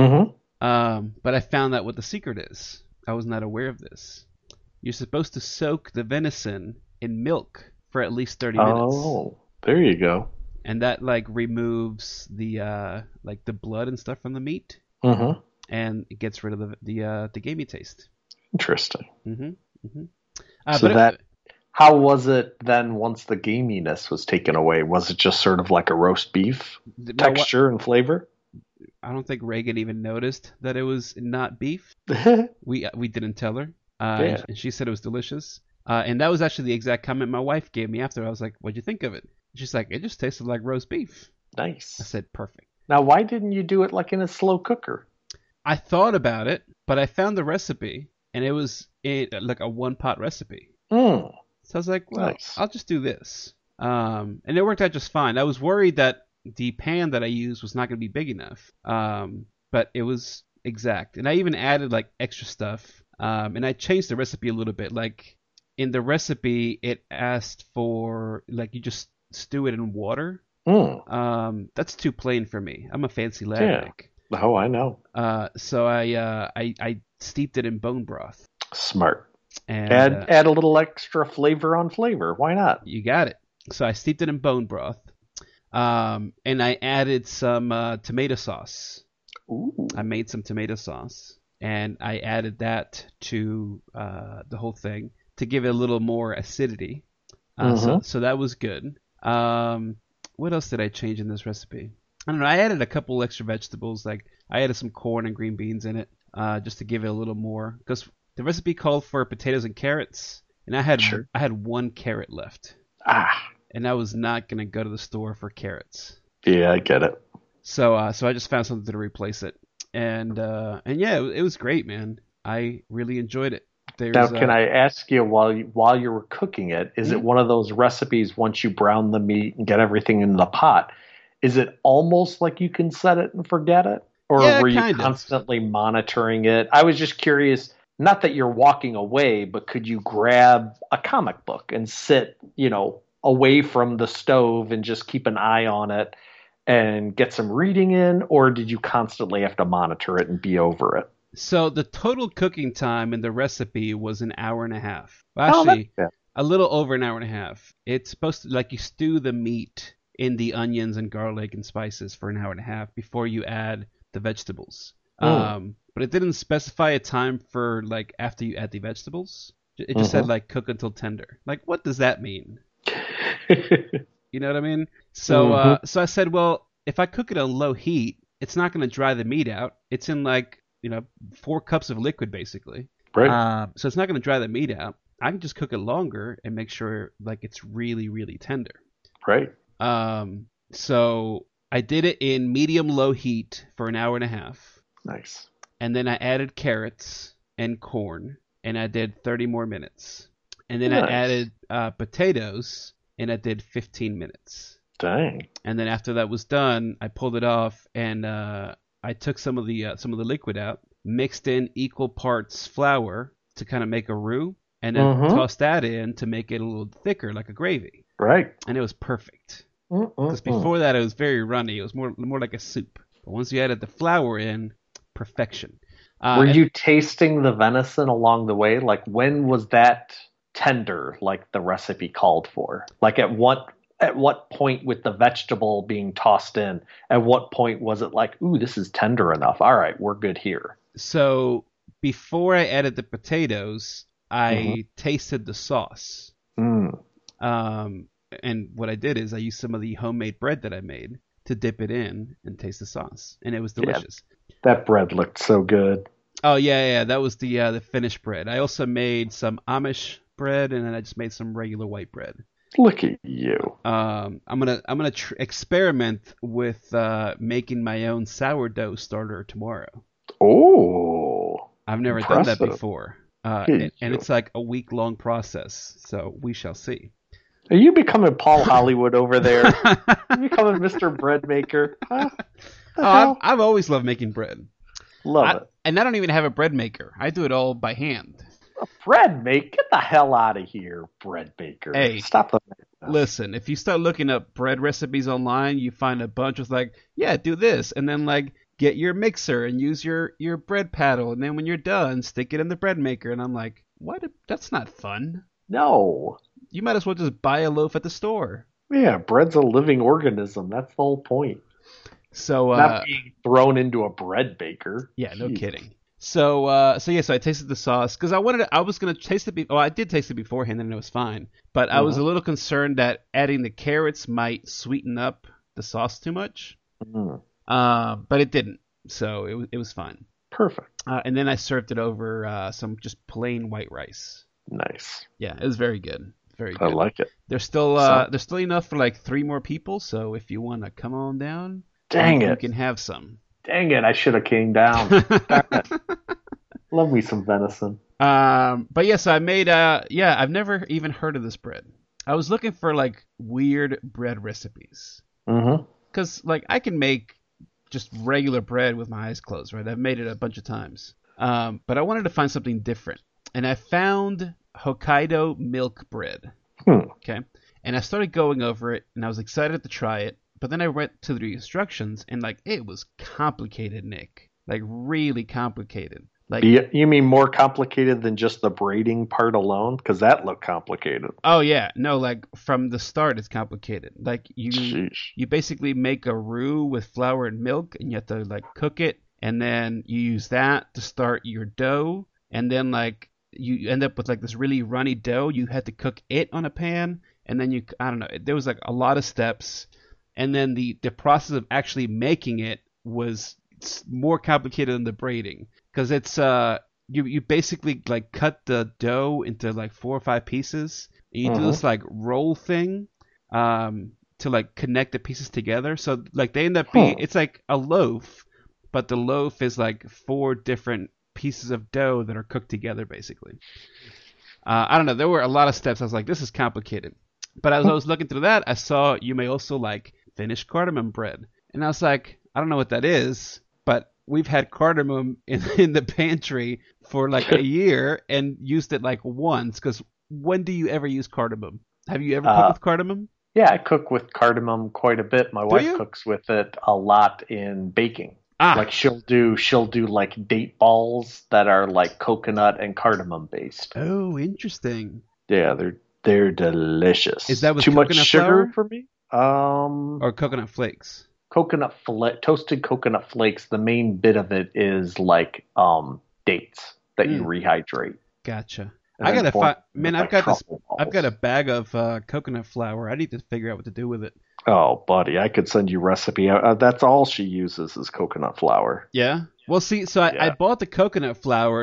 But I found out what the secret is. I was not aware of this. You're supposed to soak the venison in milk for at least 30 minutes. Oh, there you go. And that like removes the like the blood and stuff from the meat, and it gets rid of the gamey taste. Interesting. So how was it then once the gaminess was taken away? Was it just sort of like a roast beef texture and flavor? I don't think Reagan even noticed that it was not beef. We didn't tell her, and she said it was delicious. And that was actually the exact comment my wife gave me after. I was like, "What'd you think of it?" She's like, "It just tasted like roast beef." Nice. I said, "Perfect." Now, why didn't you do it like in a slow cooker? I thought about it, but I found the recipe, and it was like a one-pot recipe. So I was like, well, nice. I'll just do this. And it worked out just fine. I was worried that the pan that I used was not going to be big enough, but it was exact. And I even added like extra stuff, and I changed the recipe a little bit. Like in the recipe, it asked for like you just stew it in water, That's too plain for me. I'm a fancy lad, Yeah. Nick. Oh, I know. So I steeped it in bone broth, Smart. and Add a little extra flavor on flavor. Why not? you got it. So I steeped it in bone broth, and I added some tomato sauce. Ooh. I made some tomato sauce, and I added that to the whole thing to give it a little more acidity. So that was good. What else did I change in this recipe? I don't know. I added a couple extra vegetables, like I added some corn and green beans in it, just to give it a little more. Because the recipe called for potatoes and carrots, and I had one carrot left, and I was not gonna go to the store for carrots. Yeah, I get it. So I just found something to replace it, and yeah, it was great, man. I really enjoyed it. Now, can I ask you while you were cooking it, is it one of those recipes once you brown the meat and get everything in the pot, is it almost like you can set it and forget it? Or Yeah, were you kind of. constantly monitoring it? I was just curious, not that you're walking away, but could you grab a comic book and sit, away from the stove and just keep an eye on it and get some reading in? Or did you constantly have to monitor it and be over it? So the total cooking time in the recipe was an hour and a half. Well, actually, a little over an hour and a half. It's supposed to, like, you stew the meat in the onions and garlic and spices for an hour and a half before you add the vegetables. But it didn't specify a time for, like, after you add the vegetables. It just said, like, cook until tender. Like, what does that mean? You know what I mean? So so I said, well, if I cook it on low heat, it's not going to dry the meat out. It's in, like, 4 cups of liquid, basically. Right. So it's not going to dry the meat out. I can just cook it longer and make sure, like, it's really, really tender. Right. So I did it in medium-low heat for an hour and a half. Nice. And then I added carrots and corn, and I did 30 more minutes. And then I added potatoes, and I did 15 minutes. Dang. And then after that was done, I pulled it off, and I took some of the liquid out, mixed in equal parts flour to kind of make a roux, and then tossed that in to make it a little thicker, like a gravy. Right. And it was perfect. Because before that, it was very runny. It was more like a soup. But once you added the flour in, perfection. Were you tasting the venison along the way? Like, when was that tender, like the recipe called for? Like, at what point with the vegetable being tossed in, at what point was it like, ooh, this is tender enough? All right, we're good here. So before I added the potatoes, I tasted the sauce. And what I did is I used some of the homemade bread that I made to dip it in and taste the sauce, and it was delicious. Yeah, that bread looked so good. Oh yeah, that was the finished bread. I also made some Amish bread, and then I just made some regular white bread. Look at you. I'm gonna experiment with making my own sourdough starter tomorrow. Oh, I've never done that before, and it's like a week-long process. So we shall see. Are you becoming Paul Hollywood over there? Are you becoming Mr. Bread Maker? Huh? I've always loved making bread. Love it. And I don't even have a bread maker. I do it all by hand. A bread maker? Get the hell out of here, bread maker. Hey, stop the. Listen, if you start looking up bread recipes online, you find a bunch of like, yeah, do this, and then like get your mixer and use your bread paddle, and then when you're done, stick it in the bread maker. And I'm like, what? That's not fun. No. You might as well just buy a loaf at the store. Yeah, bread's a living organism. That's the whole point. So not being thrown into a bread baker. Yeah, no kidding. So I tasted the sauce because I was gonna taste it. I did taste it beforehand and it was fine. But I was a little concerned that adding the carrots might sweeten up the sauce too much. But it didn't. So it was fine. Perfect. And then I served it over some just plain white rice. Nice. Yeah, it was very good. Very good. I like it. There's still enough for like 3 more people. So if you want to come on down, you can have some. Dang it! I should have came down. Love me some venison. But yes, I made. I've never even heard of this bread. I was looking for like weird bread recipes. Because like I can make just regular bread with my eyes closed, right? I've made it a bunch of times. But I wanted to find something different, and I found Hokkaido milk bread. Okay, and I started going over it, and I was excited to try it. But then I went to the instructions and like it was complicated, Nick. Like really complicated. Like You mean more complicated than just the braiding part alone? Because that looked complicated. oh yeah, no, like from the start it's complicated. Like Sheesh. you basically make a roux with flour and milk and you have to like cook it and then you use that to start your dough and then like you end up with like this really runny dough. You had to cook it on a pan and then you I don't know, there was like a lot of steps and then the process of actually making it was more complicated than the braiding because it's you basically like cut the dough into like 4 or 5 pieces and you do this like roll thing to like connect the pieces together so like they end up being it's like a loaf but the loaf is like 4 different pieces of dough that are cooked together basically. I don't know, there were a lot of steps. I was like, this is complicated, but as I was looking through that I saw you may also like Finnish cardamom bread and I was like, I don't know what that is, but we've had cardamom in the pantry for like a year and used it like once. Because when do you ever use cardamom? Have you ever cooked with cardamom? Yeah, I cook with cardamom quite a bit. My Do wife you? cooks with it a lot in baking. Ah, Like she'll do like date balls that are like coconut and cardamom based. oh, interesting. Yeah, they're Is delicious. that with Too much coconut sugar flour for me? or coconut flakes? Toasted coconut flakes. The main bit of it is like dates that you Mm, rehydrate gotcha. and I then gotta form find. Man, into I've like got this. truffle I've got a balls. bag of coconut flour. I need to figure out what to do with it. Oh, buddy, I could send you recipe. That's all she uses is coconut flour. Yeah. Well, see, so I Yeah, bought the coconut flour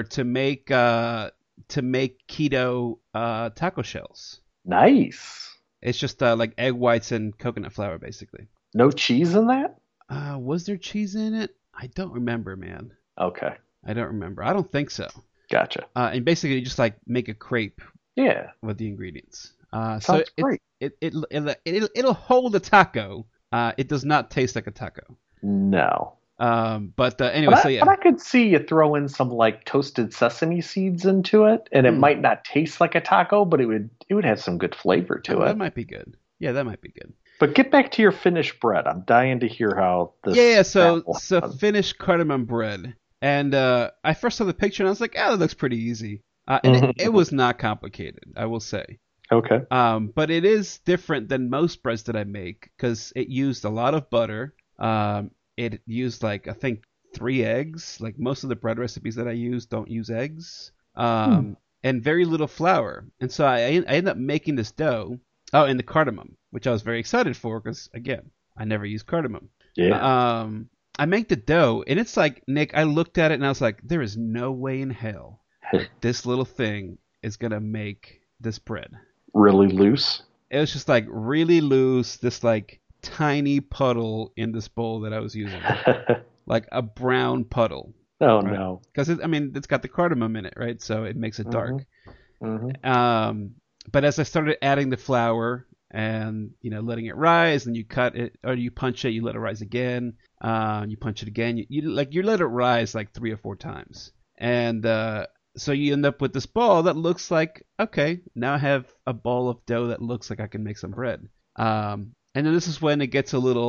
to make keto taco shells. nice. It's just like egg whites and coconut flour, basically. No cheese in that? Was there cheese in it? I don't remember, man. Okay, I don't remember. I don't think so. gotcha. And basically, you just like make a crepe Yeah, with the ingredients. So sounds great. it'll hold a taco. It does not taste like a taco. No, But but anyway, so I, yeah. but I could see you throw in some like toasted sesame seeds into it, and it Mm. might not taste like a taco, but it would have some good flavor to Oh, that it. might be good. Yeah, that might be good. But get back to your finished bread. I'm dying to hear how Yeah, this yeah. that So will so happen. Finnish cardamom bread, and I first saw the picture and I was like, oh, that looks pretty easy. And it Mhm. was not complicated, I will say. Okay. But it is different than most breads that I make because it used a lot of butter. It used like I think 3 eggs. Like most of the bread recipes that I use don't use eggs. Hmm. And very little flour. And so I ended up making this dough. Oh, and the cardamom, which I was very excited for because again, I never use cardamom. Yeah. Um, I make the dough, and it's like Nick. I looked at it and I was like, there is no way in hell that this little thing is gonna make this bread. Really loose. It was just like really loose, this like tiny puddle in this bowl that I was using, like a brown puddle, Oh right? no. Because I mean, it's got the cardamom in it, right? So it makes it Hmm. dark. Hmm. Um, but as I started adding the flour and letting it rise, and you cut it or you punch it, you let it rise again. You punch it again. You let it rise like 3 or 4 times, and so you end up with this ball that looks like okay. Now I have a ball of dough that looks like I can make some bread. And then this is when it gets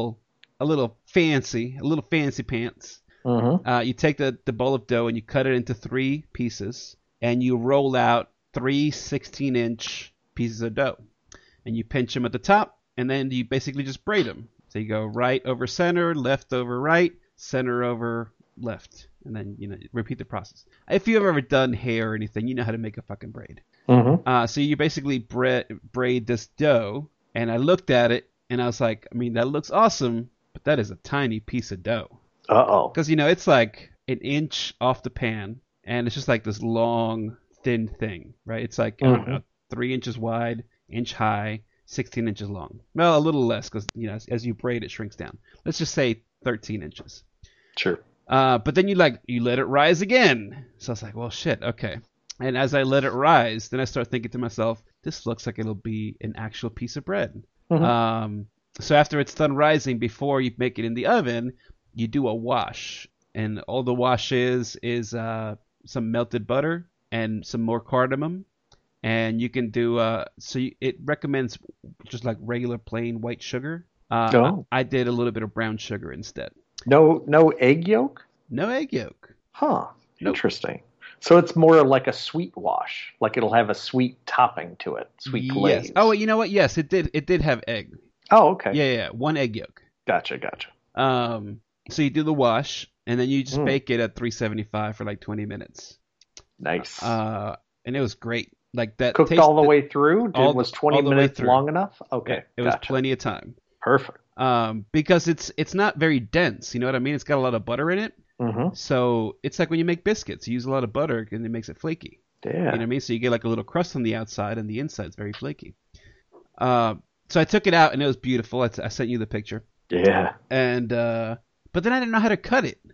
a little fancy pants. Hmm. You take the ball of dough and you cut it into 3 pieces, and you roll out three 16-inch pieces of dough, and you pinch them at the top, and then you basically just braid them. So you go right over center, left over right, center over left, and then repeat the process. If you've ever done hair or anything, you know how to make a fucking braid. Hmm. So you basically braid this dough, and I looked at it and I was like, I mean, that looks awesome, but that is a tiny piece of dough. Uh-oh. Because it's like an inch off the pan, and it's just like this long, thin thing, right? It's like I don't Hmm. know, 3 inches wide, inch high, 16 inches long. Well, a little less because as you braid, it shrinks down. Let's just say 13 inches. Sure. But then you let it rise again. So I was like, well, shit, okay. And as I let it rise, then I start thinking to myself, this looks like it'll be an actual piece of bread. Hmm. Um, so after it's done rising, before you make it in the oven, you do a wash, and all the wash is some melted butter and some more cardamom, and you can do it recommends just like regular plain white sugar, Oh. I did a little bit of brown sugar instead. No egg yolk? No egg yolk. Huh. Nope. Interesting. So it's more like a sweet wash. Like it'll have a sweet topping to it. Sweet Yes. glaze. Oh, you know what? Yes, it did. It did have egg. Oh, okay. Yeah. One egg yolk. Gotcha. So you do the wash, and then you just bake it at 375 for like 20 minutes. Nice. And it was great. Like that. Cooked all the way through? Was 20 minutes long enough? Okay. Yeah, it was plenty of time. Perfect. Because it's not very dense. You know what I mean? It's got a lot of butter in it. Mm-hmm. So it's like when you make biscuits, you use a lot of butter and it makes it flaky. Yeah. You know what I mean? So you get like a little crust on the outside and the inside's very flaky. So I took it out and it was beautiful. I sent you the picture. Yeah. And but then I didn't know how to cut it.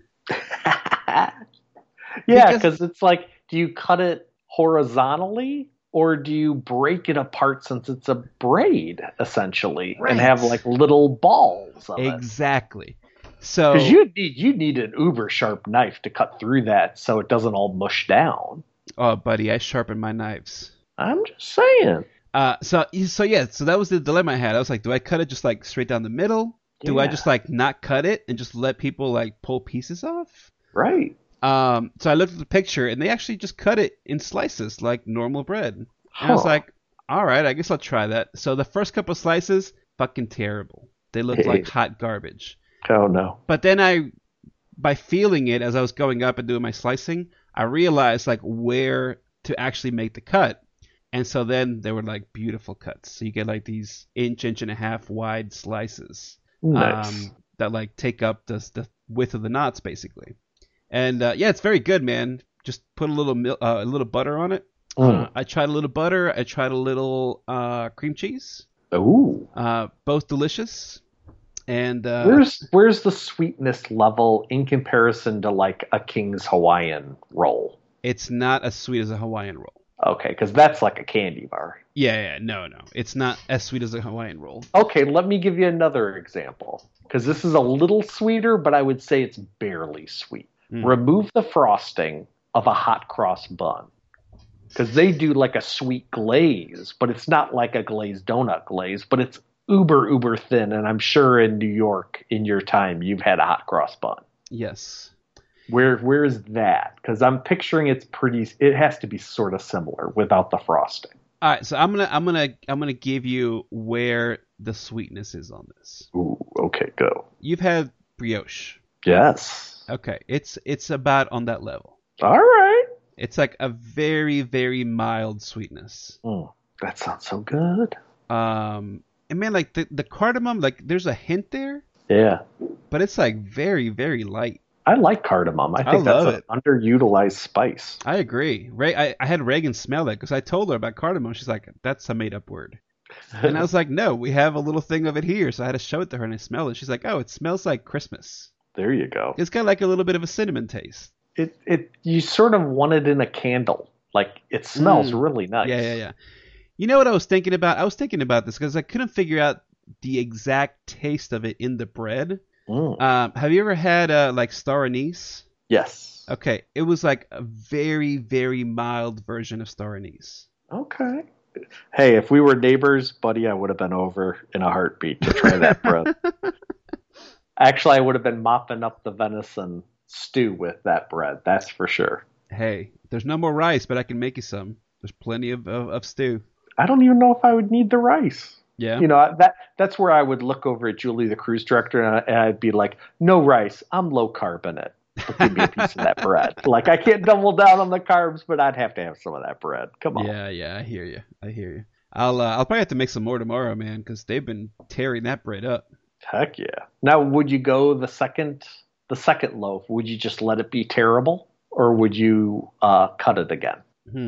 Yeah, because it's like, do you cut it horizontally or do you break it apart since it's a braid essentially and have like little balls of it? Exactly. So because you need an uber sharp knife to cut through that so it doesn't all mush down. Oh, buddy, I sharpen my knives. I'm just saying. So that was the dilemma I had. I was like, do I cut it just like straight down the middle? Do I just like not cut it and just let people like pull pieces off? Right. So I looked at the picture and they actually just cut it in slices like normal bread. And I was like, all right, I guess I'll try that. So the first couple slices, fucking terrible. They looked like hot garbage. Oh no. But then by feeling it as I was going up and doing my slicing, I realized like where to actually make the cut. And so then they were like beautiful cuts. So you get like these inch and a half wide slices. Nice. That like take up the width of the knots basically. And it's very good, man. Just put a little butter on it. I tried a little butter. I tried a little cream cheese. Ooh. Both delicious. And where's the sweetness level in comparison to like a King's Hawaiian roll? It's not as sweet as a Hawaiian roll. Okay, because that's like a candy bar. Yeah, no. It's not as sweet as a Hawaiian roll. Okay, let me give you another example. Because this is a little sweeter, but I would say it's barely sweet. Remove the frosting of a hot cross bun. Because they do like a sweet glaze, but it's not like a glazed donut glaze, but it's uber thin. And I'm sure in New York, in your time, you've had a hot cross bun. Yes. Where's that? Because I'm picturing it has to be sort of similar without the frosting. All right, so I'm gonna give you where the sweetness is on this. Ooh, okay, go. You've had brioche. Yes. Okay, it's about on that level. All right. It's like a very, very mild sweetness. That sounds so good. And man, like the cardamom, like there's a hint there. Yeah. But it's like very, very light. I like cardamom. I think that's an underutilized spice. I agree. I had Reagan smell it because I told her about cardamom. She's like, that's a made up word. And I was like, no, we have a little thing of it here. So I had to show it to her and I smelled it. She's like, oh, it smells like Christmas. There you go. It's got like a little bit of a cinnamon taste. You sort of want it in a candle. Like it smells really nice. Yeah. You know what I was thinking about? I was thinking about this because I couldn't figure out the exact taste of it in the bread. Have you ever had like star anise? Yes. Okay, it was like a very, very mild version of star anise. Okay. Hey, if we were neighbors, buddy, I would have been over in a heartbeat to try that bread. Actually, I would have been mopping up the venison stew with that bread. That's for sure. Hey, there's no more rice, but I can make you some. There's plenty of stew. I don't even know if I would need the rice. Yeah. You know, that's where I would look over at Julie, the cruise director, and I'd be like, no rice. I'm low carb in it. But give me a piece of that bread. Like, I can't double down on the carbs, but I'd have to have some of that bread. Come on. Yeah, I hear you. I'll probably have to make some more tomorrow, man, because they've been tearing that bread up. Heck yeah. Now, would you go the second loaf? Would you just let it be terrible, or would you cut it again?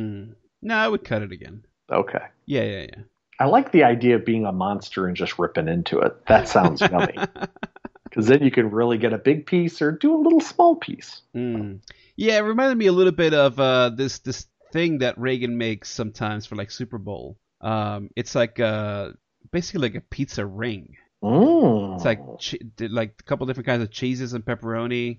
No, I would cut it again. Okay. Yeah. I like the idea of being a monster and just ripping into it. That sounds yummy. Because then you can really get a big piece or do a little small piece. Yeah, it reminded me a little bit of this thing that Reagan makes sometimes for like Super Bowl. It's like basically like a pizza ring. It's like like a couple different kinds of cheeses and pepperoni.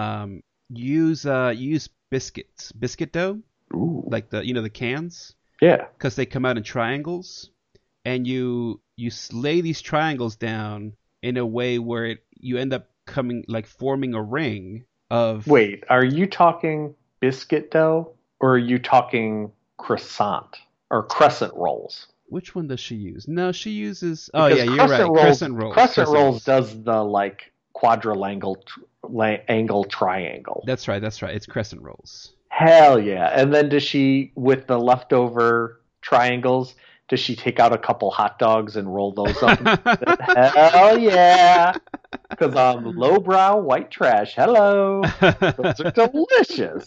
You use biscuit dough. Ooh. Like the cans. Yeah. Because they come out in triangles. And you lay these triangles down in a way where you end up forming a ring of. Wait, are you talking biscuit dough or are you talking croissant or crescent rolls? Which one does she use? No, she uses. Oh Because yeah, you're right. Crescent rolls. Crescent rolls does the like quadrilateral angle triangle. That's right. It's crescent rolls. Hell yeah! And then does she, with the leftover triangles, does she take out a couple hot dogs and roll those up? Hell yeah! Because I'm lowbrow white trash. Hello, those are delicious.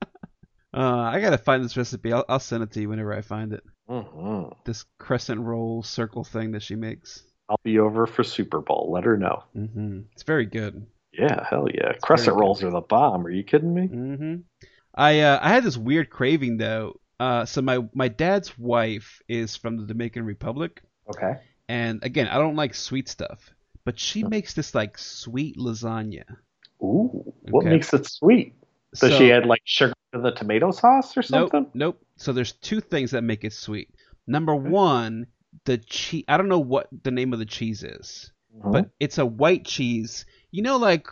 I gotta find this recipe. I'll send it to you whenever I find it. Mm-hmm. This crescent roll circle thing that she makes. I'll be over for Super Bowl. Let her know. Mm-hmm. It's very good. Yeah, hell yeah. It's crescent rolls are the bomb. Are you kidding me? Mm-hmm. I had this weird craving though. So my dad's wife is from the Dominican Republic. Okay. And again, I don't like sweet stuff, but she makes this like sweet lasagna. Ooh, what makes it sweet? Does she add like sugar to the tomato sauce or something? Nope. So there's two things that make it sweet. Number one, the cheese. I don't know what the name of the cheese is, but it's a white cheese. You know, like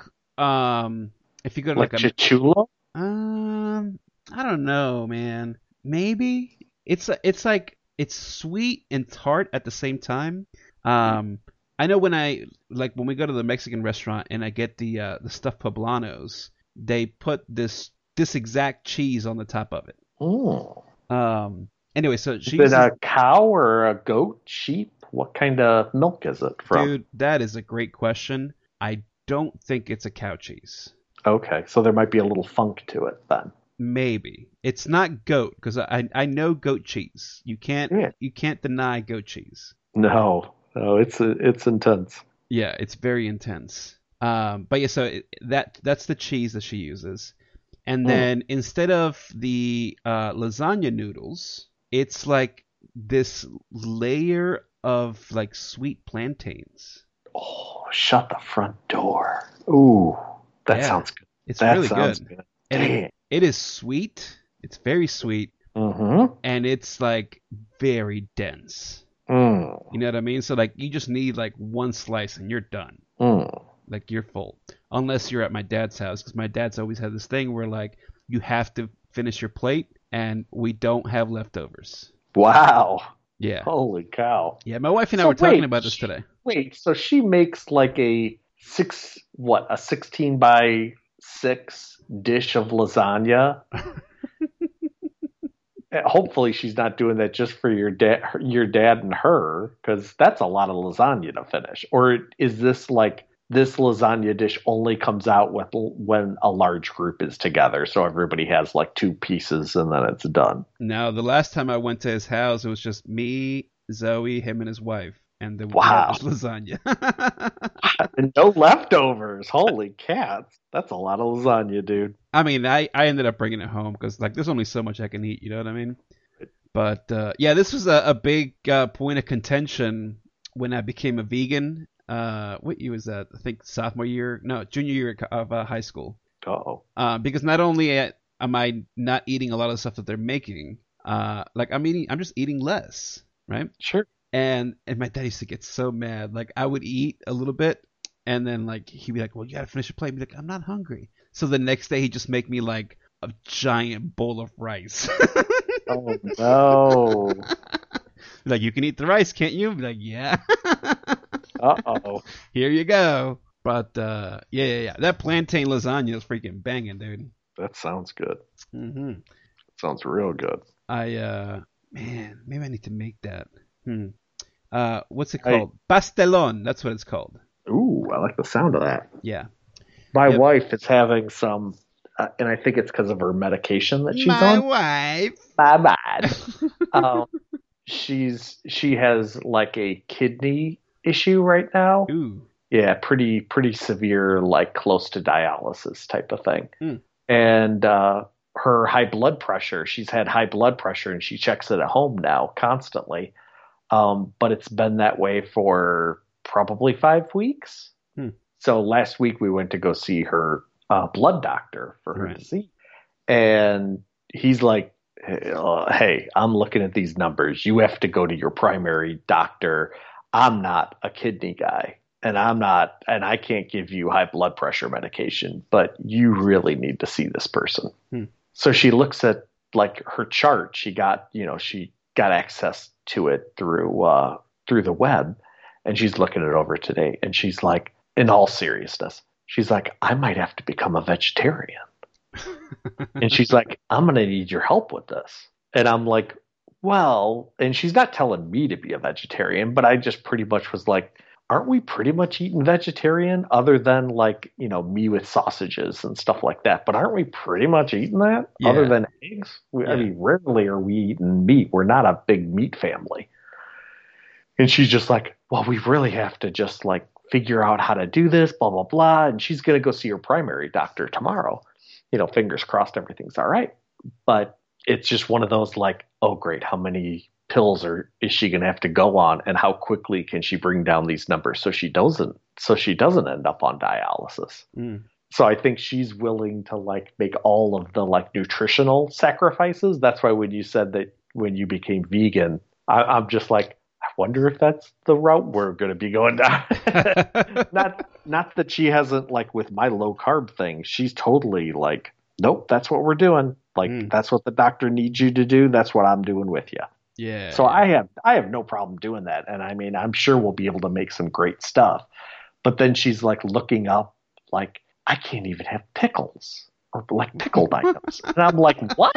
if you go to like Chichula? I don't know, man. Maybe it's like it's sweet and tart at the same time. I know when we go to the Mexican restaurant and I get the stuffed poblanos, they put this exact cheese on the top of it. Oh. Anyway, so is it a cow or a goat, sheep? What kind of milk is it from? Dude, that is a great question. I don't think it's a cow cheese. Okay, so there might be a little funk to it then. Maybe it's not goat because I know goat cheese. You can't deny goat cheese. No, it's intense. Yeah, it's very intense. But yeah, so that's the cheese that she uses, and then instead of the lasagna noodles, it's like this layer of like sweet plantains. Oh, shut the front door! Ooh, that sounds good. It's really good. And it is sweet. It's very sweet, and it's like very dense. You know what I mean? So like you just need like one slice and you're done. Like you're full, unless you're at my dad's house, because my dad's always had this thing where like you have to finish your plate, and we don't have leftovers. Wow. Yeah. Holy cow. Yeah, my wife and I were talking about this today. Wait, so she makes like a 16 by 6 dish of lasagna? Hopefully she's not doing that just for your dad and her, because that's a lot of lasagna to finish. Or is this like this lasagna dish only comes out when a large group is together, so everybody has like 2 pieces and then it's done? No, the last time I went to his house, it was just me, Zoe, him, and his wife, and the lasagna. And no leftovers. Holy cats! That's a lot of lasagna, dude. I mean, I ended up bringing it home because like there's only so much I can eat. You know what I mean? But yeah, this was a big point of contention when I became a vegan. What year was that? I think junior year of high school. Oh. Because not only am I not eating a lot of the stuff that they're making, like I'm just eating less, right? Sure. And my dad used to get so mad. Like I would eat a little bit, and then like he'd be like, "Well, you gotta finish your plate." I'd be like, "I'm not hungry." So the next day he'd just make me like a giant bowl of rice. Oh no! Like, you can eat the rice, can't you? I'd be like, yeah. Uh-oh. Here you go. But yeah. That plantain lasagna is freaking banging, dude. That sounds good. Mm-hmm. Sounds real good. Man, maybe I need to make that. What's it called? Pastelón. That's what it's called. Ooh, I like the sound of that. Yeah. My wife is having some, and I think it's because of her medication that she's on. My wife. My bad. She has like a kidney issue right now. Ooh. Yeah, pretty severe, like close to dialysis type of thing. Mm. And her high blood pressure, she's had high blood pressure and she checks it at home now constantly. But it's been that way for probably 5 weeks. So last week we went to go see her blood doctor for her disease. And he's like, hey, I'm looking at these numbers. You have to go to your primary doctor. I'm not a kidney guy. and I'm not, and I can't give you high blood pressure medication, but you really need to see this person. Hmm. So she looks at like her chart. She got access to it through the web, and she's looking it over today. And she's like, in all seriousness, she's like, I might have to become a vegetarian. And she's like, I'm going to need your help with this. And I'm like, well, and she's not telling me to be a vegetarian, but I just pretty much was like, aren't we pretty much eating vegetarian other than like, me with sausages and stuff like that? But aren't we pretty much eating that other than eggs? I mean, rarely are we eating meat. We're not a big meat family. And she's just like, well, we really have to just like figure out how to do this, blah, blah, blah. And she's going to go see her primary doctor tomorrow. Fingers crossed everything's all right. But it's just one of those like, oh, great. How many pills is she going to have to go on, and how quickly can she bring down these numbers so she doesn't end up on dialysis? So I think she's willing to like make all of the like nutritional sacrifices. That's why when you said that when you became vegan, I'm just like, I wonder if that's the route we're going to be going down. Not that she hasn't, like with my low carb thing, she's totally like, nope, that's what we're doing. Like that's what the doctor needs you to do. That's what I'm doing with you. Yeah. So I have no problem doing that. And I mean, I'm sure we'll be able to make some great stuff. But then she's like looking up, like, I can't even have pickles or like pickled items. And I'm like, what?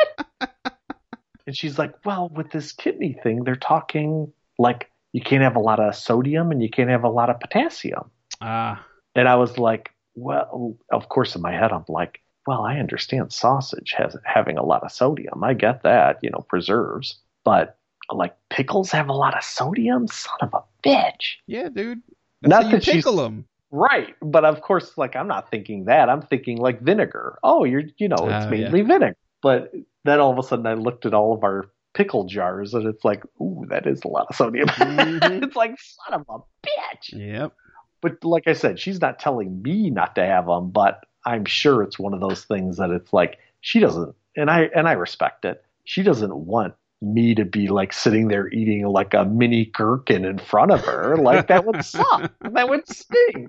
And she's like, well, with this kidney thing, they're talking like you can't have a lot of sodium and you can't have a lot of potassium. And I was like, well, of course, in my head, I'm like, well, I understand sausage having a lot of sodium. I get that, preserves. But like pickles have a lot of sodium? Son of a bitch. Yeah, dude. That's Not how that you pickle them. Right. But of course, like I'm not thinking that. I'm thinking like vinegar. Oh, it's mainly vinegar. But then all of a sudden I looked at all of our pickle jars and it's like, ooh, that is a lot of sodium. Mm-hmm. It's like, son of a bitch. Yep. But like I said, she's not telling me not to have them, but I'm sure it's one of those things that it's like she doesn't, and I respect it. She doesn't want me to be like sitting there eating like a mini gherkin in front of her. Like that would suck. That would sting.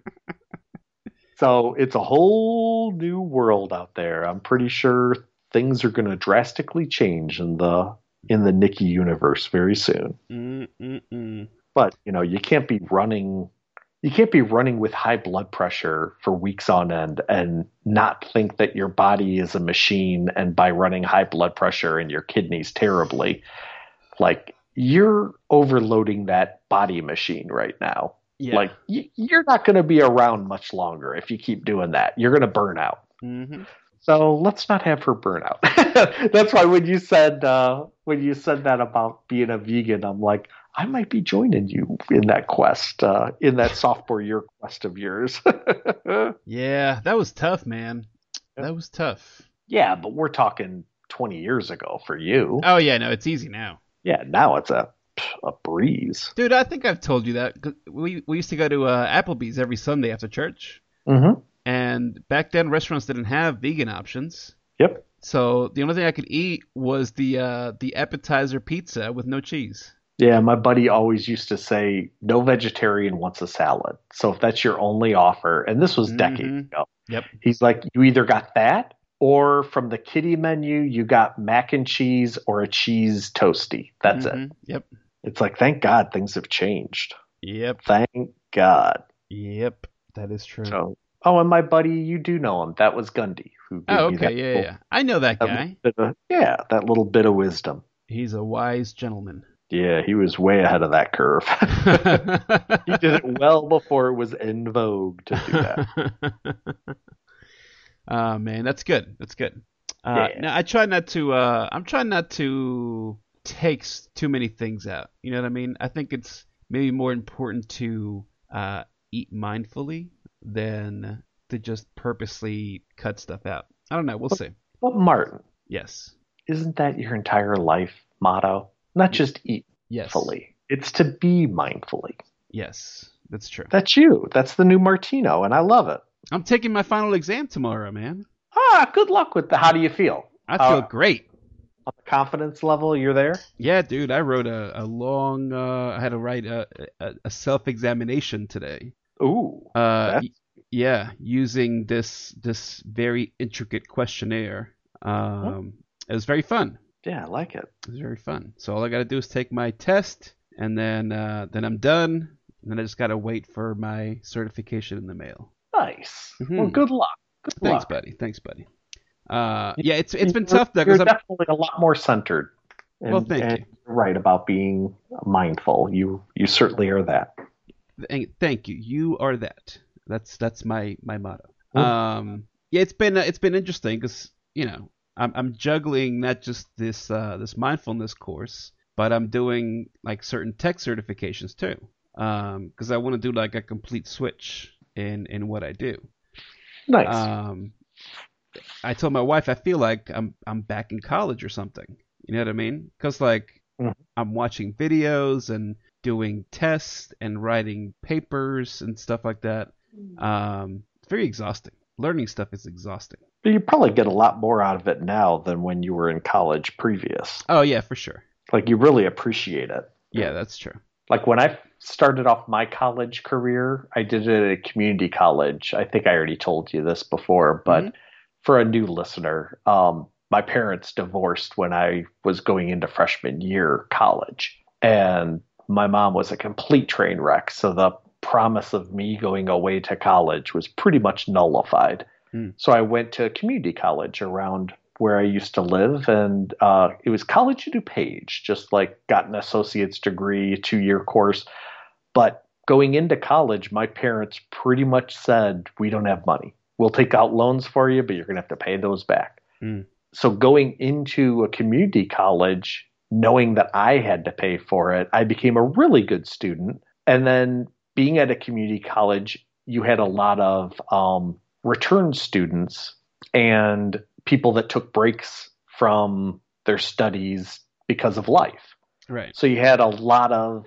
So it's a whole new world out there. I'm pretty sure things are going to drastically change in the Nikki universe very soon. But you can't be running with high blood pressure for weeks on end and not think that your body is a machine, and by running high blood pressure in your kidneys terribly, like you're overloading that body machine right now. Yeah. Like you're not going to be around much longer if you keep doing that. You're going to burn out. Mm-hmm. So let's not have her burn out. That's why when you said that about being a vegan, I'm like, I might be joining you in that quest, in that sophomore year quest of yours. Yeah, that was tough, man. That was tough. Yeah, but we're talking 20 years ago for you. Oh, yeah, no, it's easy now. Yeah, now it's a breeze. Dude, I think I've told you that. We used to go to Applebee's every Sunday after church. Mm-hmm. And back then, restaurants didn't have vegan options. Yep. So the only thing I could eat was the appetizer pizza with no cheese. Yeah, my buddy always used to say, no vegetarian wants a salad. So if that's your only offer, and this was decades ago, yep. He's like, you either got that, or from the kiddie menu, you got mac and cheese or a cheese toasty. That's it. Yep. It's like, thank God things have changed. Yep. Thank God. Yep, that is true. So, and my buddy, you do know him. That was Gundy. Who gave me that yeah. I know that guy. That little bit of wisdom. He's a wise gentleman. Yeah, he was way ahead of that curve. He did it well before it was in vogue to do that. Oh man, that's good. That's good. Now I try not to. I'm trying not to take too many things out. You know what I mean? I think it's maybe more important to eat mindfully than to just purposely cut stuff out. I don't know. We'll see. But Martin. Yes. Isn't that your entire life motto? Not just eat mindfully. It's to be mindfully. Yes, that's true. That's you. That's the new Martino, and I love it. I'm taking my final exam tomorrow, man. Good luck with that. How do you feel? I feel great. On the confidence level, you're there? Yeah, dude. I wrote a long. I had to write a self-examination today. Ooh, Uh, that's y- yeah, using this very intricate questionnaire. oh, It was very fun. yeah, I like it. It was very fun. So all I gotta do is take my test, and then I'm done. And then I just gotta wait for my certification in the mail. Nice. Well, Hmm good luck. Good Thanks, luck. buddy. Thanks, buddy. You- Yeah, it's been You're, tough though, you're because I'm. definitely a lot more centered, Well, thank and you. you're right about being mindful. You certainly are that. Thank you. You are that. That's my motto. Well, Yeah, it's been interesting because I'm juggling not just this mindfulness course, but I'm doing like certain tech certifications too. Because I want to do like a complete switch in what I do. nice. Um, I told my wife I feel like I'm back in college or something. You know what I mean? Because like Mhm. I'm watching videos and doing tests and writing papers and stuff like that. It's very exhausting. Learning stuff is exhausting. But you probably get a lot more out of it now than when you were in college previous. Oh yeah, for sure. Like you really appreciate it. Yeah, that's true. Like when I started off my college career, I did it at a community college. I think I already told you this before, Hmm but for a new listener, my parents divorced when I was going into freshman year college, and my mom was a complete train wreck. So the promise of me going away to college was pretty much nullified. Mm. So I went to community college around where I used to live, and it was College of DuPage, just like got an associate's degree, 2 year course. But going into college, my parents pretty much said, "We don't have money. We'll take out loans for you, but you're going to have to pay those back." Mm. So going into a community college, knowing that I had to pay for it, I became a really good student. And then being at a community college, you had a lot of return students and people that took breaks from their studies because of life. Right. So you had a lot of,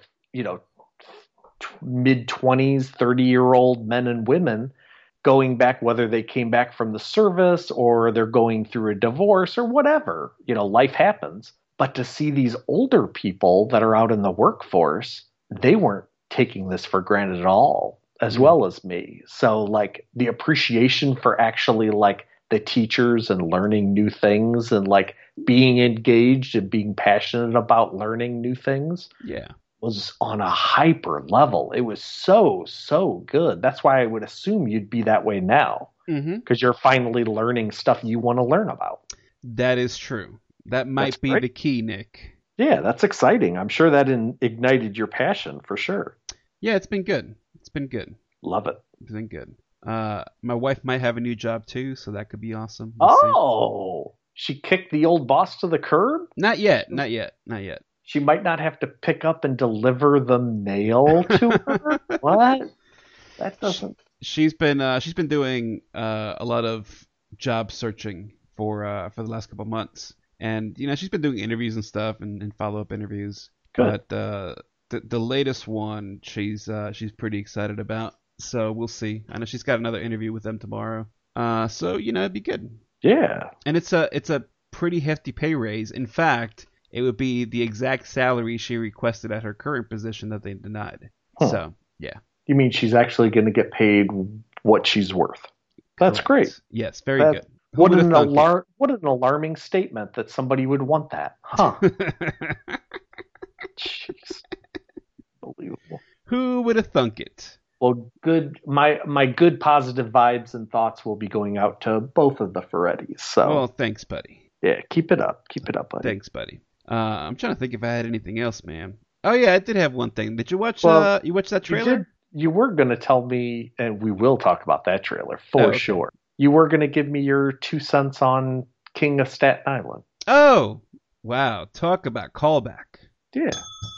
mid 20s, 30-year-old men and women going back, whether they came back from the service or they're going through a divorce or whatever. Life happens. But to see these older people that are out in the workforce, they weren't taking this for granted at all, as Mm. well as me. So, like, the appreciation for actually, like, the teachers and learning new things and, like, being engaged and being passionate about learning new things Yeah. was on a hyper level. It was so, so good. That's why I would assume you'd be that way now, Hmm because you're finally learning stuff you want to learn about. That is true. That That's might be great. the key, Nick. Yeah, that's exciting. I'm sure that ignited your passion for sure. Yeah, it's been good. It's been good. Love it. It's been good. My wife might have a new job too, so that could be awesome. We'll see. Oh, she kicked the old boss to the curb? Not yet. Not yet. Not yet. She might not have to pick up and deliver the mail to her? What? That doesn't. She's been doing a lot of job searching for the last couple of months, and she's been doing interviews and stuff and follow up interviews. Good. But the latest one she's pretty excited about. So we'll see. I know she's got another interview with them tomorrow. So it'd be good. Yeah. And it's a pretty hefty pay raise. In fact, it would be the exact salary she requested at her current position that they denied. Huh. So yeah. You mean she's actually going to get paid what she's worth? That's Correct. great. Yes, very That- good. Who What would an have thunk what an alarming statement that somebody would want that. Huh. it? Jeez. Unbelievable. Who would have thunk it? Well, good. My good positive vibes and thoughts will be going out to both of the Ferrettis. So Well, thanks, buddy. yeah, keep it up. Keep it up, buddy. Thanks, buddy. I'm trying to think if I had anything else, man. Oh yeah, I did have one thing. Did you watch? Well, You watched that You trailer? did. You were going to tell me, and we will talk about that trailer for Oh, okay. sure. You were going to give me your 2 cents on King of Staten Island. Oh, wow! Talk about callback. Yeah.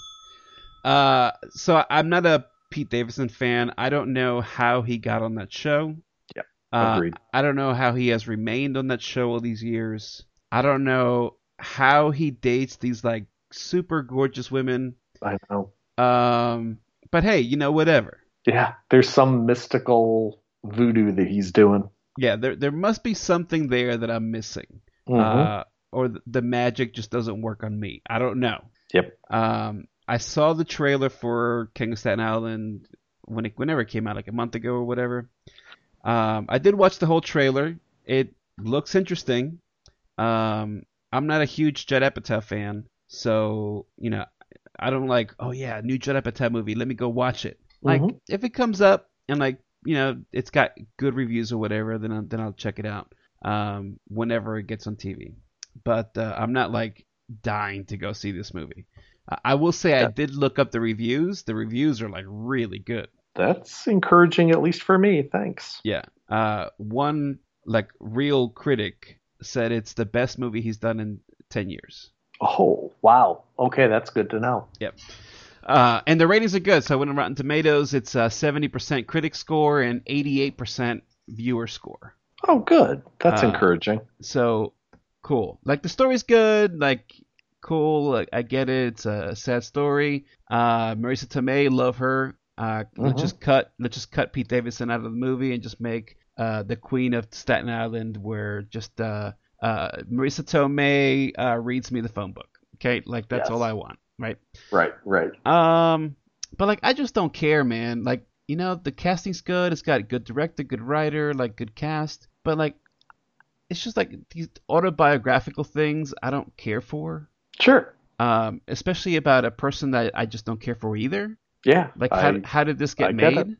So I'm not a Pete Davidson fan. I don't know how he got on that show. Yep. Agreed. I don't know how he has remained on that show all these years. I don't know how he dates these like super gorgeous women. I know. But hey, whatever. Yeah. There's some mystical voodoo that he's doing. Yeah, there must be something there that I'm missing. Mhm. Or the magic just doesn't work on me. I don't know. Yep. I saw the trailer for King of Staten Island. whenever it came out, like a month ago or whatever. I did watch the whole trailer. It looks interesting. I'm not a huge Judd Apatow fan, so I don't like, oh yeah, new Judd Apatow movie, let me go watch it. Like if it comes up and like it's got good reviews or whatever, then I'll check it out whenever it gets on TV. But I'm not like dying to go see this movie. I will say I did look up the reviews. The reviews are like really good. That's encouraging, at least for me. Thanks. Yeah. One like real critic said it's the best movie he's done in 10 years. Oh, wow. Okay, that's good to know. Yep. And the ratings are good. So I went on Rotten Tomatoes. It's a 70% critic score and 88% viewer score. Oh, good. That's encouraging. So cool. Like the story's good. Like cool. Like, I get it. It's a sad story. Marisa Tomei, love her. Let's just cut Pete Davidson out of the movie and just make the Queen of Staten Island, where just Marisa Tomei reads me the phone book. Okay, like that's all I want, right? Right. But like I just don't care, man. Like the casting's good. It's got a good director, good writer, like good cast. But like it's just like these autobiographical things I don't care for. Sure. Especially about a person that I just don't care for either. Yeah. Like how did this get made?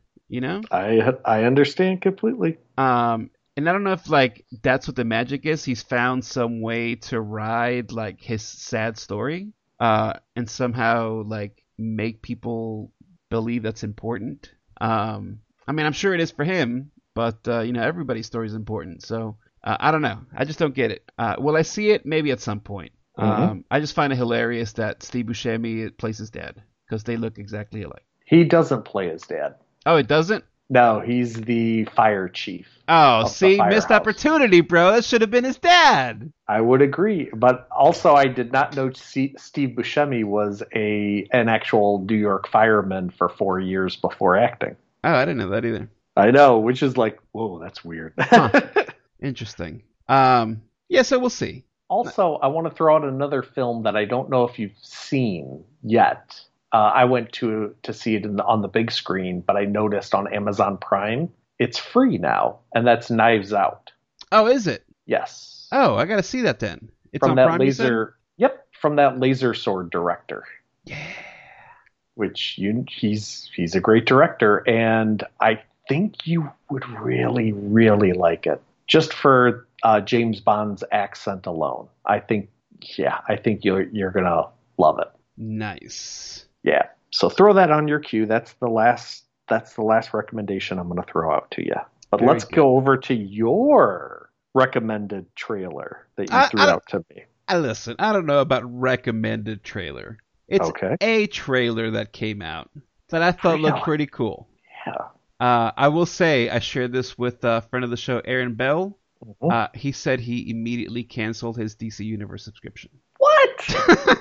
I understand completely. And I don't know if like that's what the magic is. He's found some way to ride like his sad story, and somehow like make people believe that's important. I mean, I'm sure it is for him, but everybody's story is important. So I don't know. I just don't get it. Will I see it? Maybe at some point. I just find it hilarious that Steve Buscemi plays his dad because they look exactly alike. He doesn't play his dad. Oh, it doesn't? No, he's the fire chief. Oh, see, missed opportunity, bro. That should have been his dad. I would agree, but also I did not know Steve Buscemi was an actual New York fireman for 4 years before acting. Oh, I didn't know that either. I know, which is like, whoa, that's weird. Huh. Interesting. Yeah, so we'll see. Also, I want to throw out another film that I don't know if you've seen yet. I went to see it on the big screen, but I noticed on Amazon Prime it's free now, and that's Knives Out. Oh, is it? Yes. Oh, I got to see that then. It's from on that Prime. Yep, from that Laser Sword director. Yeah. Which he's a great director, and I think you would really, really like it just for James Bond's accent alone. I think you're gonna love it. Nice. Yeah. So throw that on your queue. That's the last recommendation I'm going to throw out to you. But let's go over to your recommended trailer that you threw out to me. Listen, I don't know about recommended trailer. It's a trailer that came out that I thought looked pretty cool. Yeah. I will say I shared this with a friend of the show, Aaron Bell. Mm-hmm. He said he immediately canceled his DC Universe subscription. What?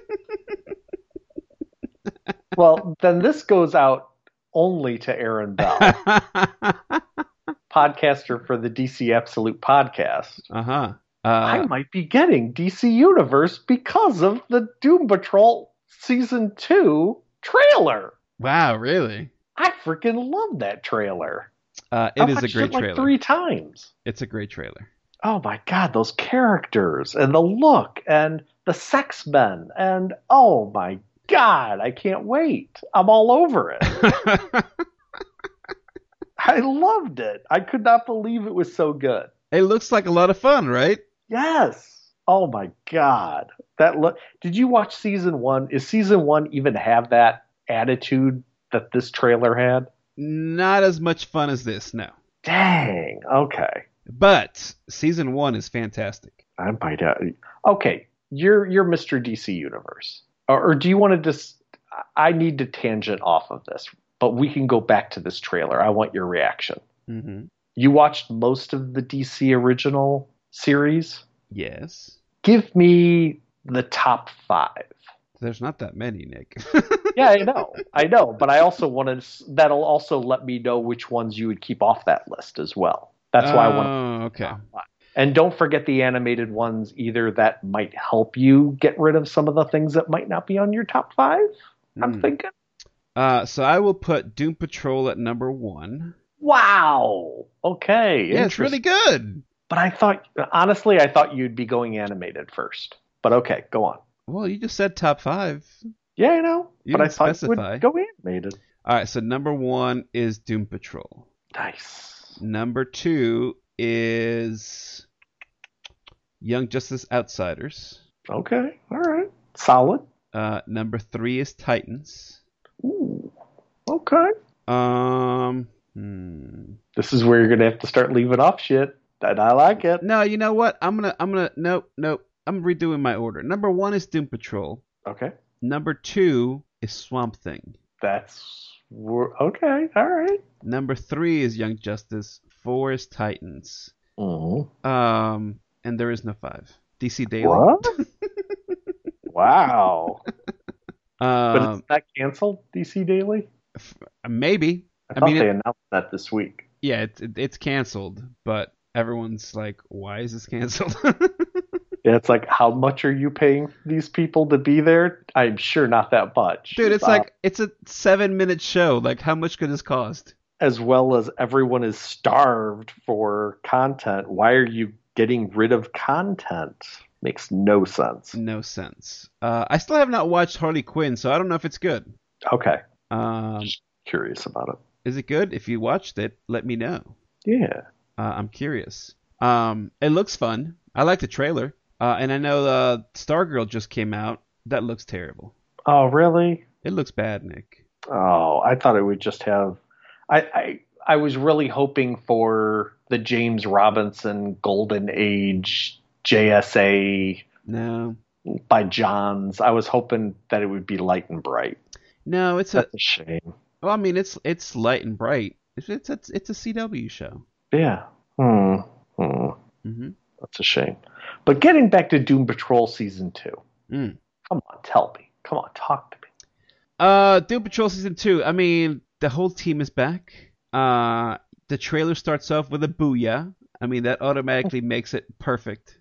Well, then this goes out only to Aaron Bell, podcaster for the DC Absolute podcast. I might be getting DC Universe because of the Doom Patrol Season 2 trailer. Wow, really? I freaking love that trailer. It is a great trailer. Like 3 times. It's a great trailer. Oh my God, those characters and the look and the sex men and oh my God, I can't wait. I'm all over it. I loved it. I could not believe it was so good. It looks like a lot of fun, right? Yes. Oh my God. Did you watch season 1? Is season 1 even have that attitude that this trailer had? Not as much fun as this, no. Dang. Okay. But season 1 is fantastic. I might have. Okay. You're Mr. DC Universe. Or do you want to just... I need to tangent off of this, but we can go back to this trailer. I want your reaction. Mm-hmm. You watched most of the DC original series? Yes. Give me the top 5. There's not that many, Nick. Yeah, I know. But I also want to... That'll also let me know which ones you would keep off that list as well. That's why I want to... Oh, okay. And don't forget the animated ones either. That might help you get rid of some of the things that might not be on your top 5, I'm thinking. So I will put Doom Patrol at number 1. Wow. Okay. Yeah, it's really good. But I thought you'd be going animated first. But okay, go on. Well, you just said top 5. Yeah, I know. You But I didn't thought specify. you would go animated. All right, so number 1 is Doom Patrol. Nice. Number 2 is Young Justice Outsiders. Okay. All right. Solid. Number 3 is Titans. Ooh. Okay. This is where you're gonna have to start leaving off shit. And I like it. No, you know what? Nope. I'm redoing my order. Number 1 is Doom Patrol. Okay. Number 2 is Swamp Thing. Okay. All right. Number 3 is Young Justice. 4 is Titans. Mm-hmm. And there is no 5. DC Daily. What? Wow. But it's not canceled, DC Daily? Maybe. I thought they announced that this week. Yeah, it's canceled, but everyone's like, why is this canceled? Yeah, it's like, how much are you paying these people to be there? I'm sure not that much. Dude, it's a 7-minute show. Like, how much could this cost? As well as everyone is starved for content. Why are you getting rid of content? Makes no sense. No sense. I still have not watched Harley Quinn, so I don't know if it's good. Okay. Just curious about it. Is it good? If you watched it, let me know. Yeah. I'm curious. It looks fun. I like the trailer. And I know Stargirl just came out. That looks terrible. Oh, really? It looks bad, Nick. Oh, I thought it would just have... I was really hoping for the James Robinson Golden Age JSA by Johns. I was hoping that it would be light and bright. No, That's a shame. Well, I mean, it's light and bright. It's a CW show. Yeah. Mm-hmm. That's a shame. But getting back to Doom Patrol Season 2. Come on, tell me. Come on, talk to me. Doom Patrol Season 2. I mean, the whole team is back. The trailer starts off with a booyah. I mean, that automatically makes it perfect.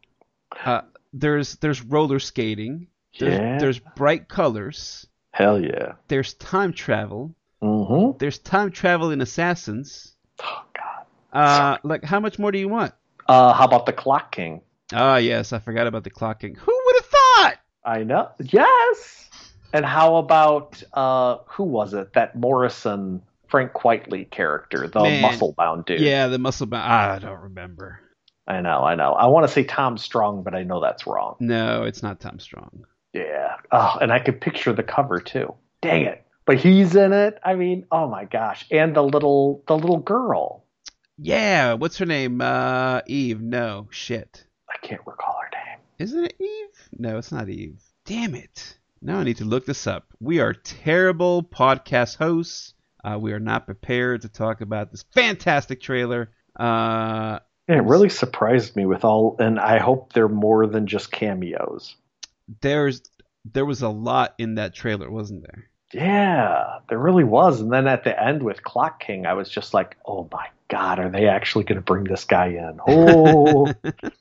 There's roller skating. There's bright colors. Hell yeah. There's time travel. Mm-hmm. There's time travel in Assassins. Oh, God. Like, how much more do you want? How about the Clock King? Ah, yes, I forgot about the Clock King. Who would have thought? I know. Yes. And how about, who was it? That Morrison, Frank Quitely character, the muscle-bound dude. Yeah, the muscle-bound. I don't remember. I know. I want to say Tom Strong, but I know that's wrong. No, it's not Tom Strong. Yeah. Oh, and I could picture the cover too. Dang it. But he's in it. I mean, oh my gosh. And the little girl. Yeah, what's her name? Eve. No, shit. I can't recall her name. Isn't it Eve? No, it's not Eve. Damn it. Now I need to look this up. We are terrible podcast hosts. We are not prepared to talk about this fantastic trailer. It really surprised me and I hope they're more than just cameos. There was a lot in that trailer, wasn't there? Yeah, there really was. And then at the end with Clock King, I was just like, oh my God, are they actually going to bring this guy in? Oh,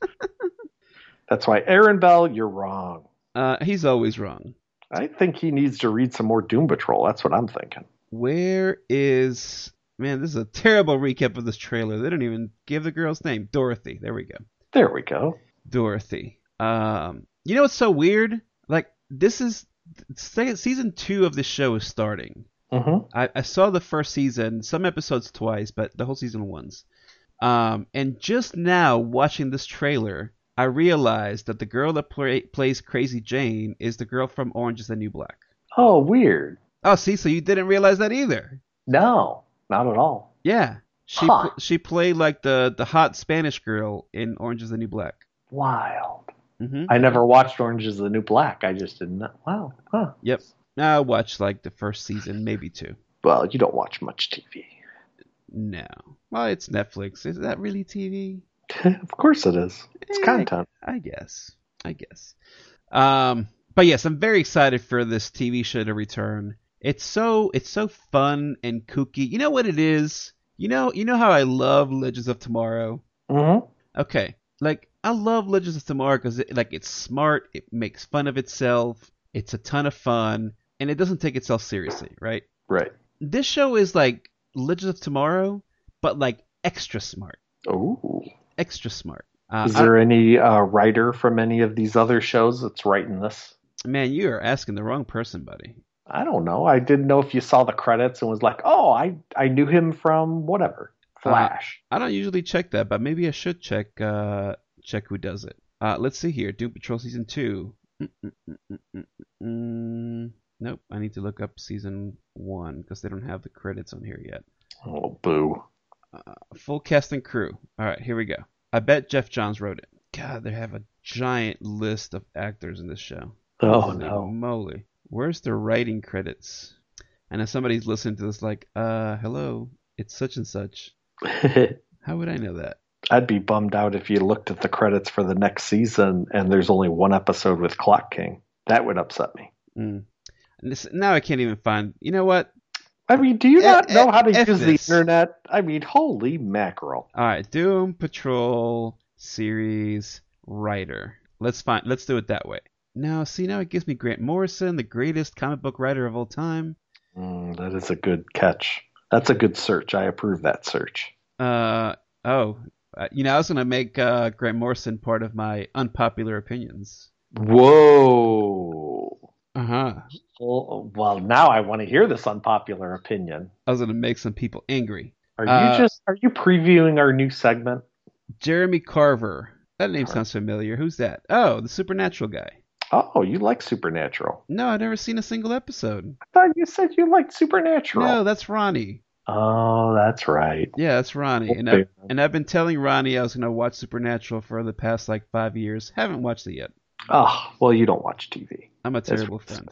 that's why, Aaron Bell, you're wrong. He's always wrong. I think he needs to read some more Doom Patrol. That's what I'm thinking. Where is... Man, this is a terrible recap of this trailer. They don't even give the girl's name. Dorothy. There we go. Dorothy. You know what's so weird? Like, this is... Season 2 of this show is starting. Mm-hmm. I saw the first season, some episodes twice, but the whole season once. And just now, watching this trailer, I realized that the girl that plays Crazy Jane is the girl from Orange is the New Black. Oh, weird. Oh, see, so you didn't realize that either? No, not at all. Yeah. She played like the hot Spanish girl in Orange is the New Black. Wild. Mm-hmm. I never watched Orange is the New Black. I just didn't know. Wow. Huh. Yep. I watched like the first season, maybe 2. Well, you don't watch much TV. No. Well, it's Netflix. Is that really TV? Of course it is. It's content. I guess. But yes, I'm very excited for this TV show to return. It's so fun and kooky. You know what it is? You know how I love Legends of Tomorrow? Mm-hmm. Okay. Like, I love Legends of Tomorrow because it's smart. It makes fun of itself. It's a ton of fun. and it doesn't take itself seriously, right? Right. This show is like Legends of Tomorrow, but like extra smart. Ooh. Extra smart. Is there any writer from any of these other shows that's writing this? Man, you are asking the wrong person, buddy. I don't know. I didn't know if you saw the credits and was like, oh, I knew him from whatever. Flash. I don't usually check that, but maybe I should check who does it. Let's see here. Doom Patrol Season 2. Nope, I need to look up Season 1 because they don't have the credits on here yet. Oh, boo. Full cast and crew. All right, here we go. I bet Jeff Johns wrote it. God, they have a giant list of actors in this show. Oh, Holy no. moly. Where's the writing credits? And if somebody's listening to this like, hello, it's such and such. How would I know that? I'd be bummed out if you looked at the credits for the next season and there's only one episode with Clock King. That would upset me. Now I can't even find... You know what? I mean, do you not know how to use this. the internet? I mean, holy mackerel. All right, Doom Patrol series writer. Let's do it that way. Now it gives me Grant Morrison, the greatest comic book writer of all time. That is a good catch. That's a good search. I approve that search. I was going to make Grant Morrison part of my unpopular opinions. Whoa. Uh-huh. Well, now I want to hear this unpopular opinion. I was going to make some people angry. Are you previewing our new segment? Jeremy Carver. That name sounds familiar. Who's that? Oh, the Supernatural guy. Oh, you like Supernatural. No, I've never seen a single episode. I thought you said you liked Supernatural. No, that's Ronnie. Oh, that's right. Yeah, that's Ronnie. Okay. And I've been telling Ronnie I was going to watch Supernatural for the past 5 years. Haven't watched it yet. Oh, well, you don't watch TV. I'm a terrible friend.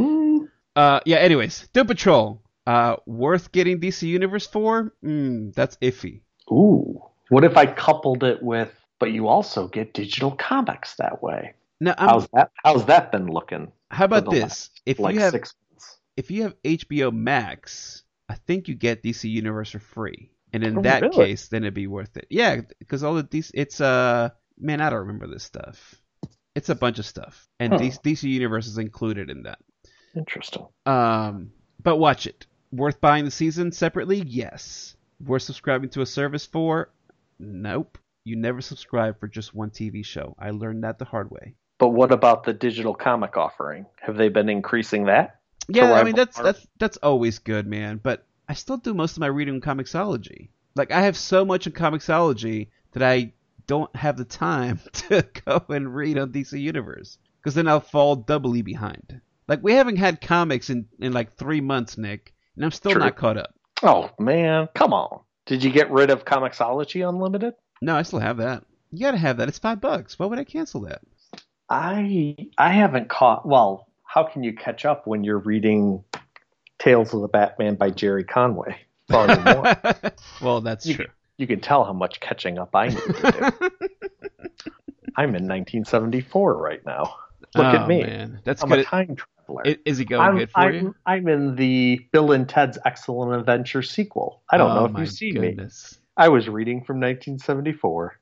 Anyways, Doom Patrol. Worth getting DC Universe for? That's iffy. Ooh. What if I coupled it with, but you also get digital comics that way? Now, how's that been looking? How about this? If you have 6 months. If you have HBO Max, I think you get DC Universe for free. And in that case, then it'd be worth it. Yeah, because all the DC, it's man, I don't remember this stuff. It's a bunch of stuff, and DC Universe is included in that. Interesting. But watch it. Worth buying the season separately? Yes. Worth subscribing to a service for? Nope. You never subscribe for just one TV show. I learned that the hard way. But what about the digital comic offering? Have they been increasing that? Yeah, I mean that's always good, man. But I still do most of my reading in Comixology. Like I have so much in Comixology that I don't have the time to go and read on DC Universe because then I'll fall doubly behind. Like we haven't had comics in 3 months, Nick, and I'm still not caught up. Oh man, come on! Did you get rid of Comixology Unlimited? No, I still have that. You gotta have that. It's $5. Why would I cancel that? I haven't caught. Well, how can you catch up when you're reading Tales of the Batman by Jerry Conway? Volume 1? Well, that's true. You can tell how much catching up I need to do. I'm in 1974 right now. Look at me. Man. That's I'm good. a time traveler. Is it going good for you? I'm in the Bill and Ted's Excellent Adventure sequel. I don't know if you've seen me. I was reading from 1974.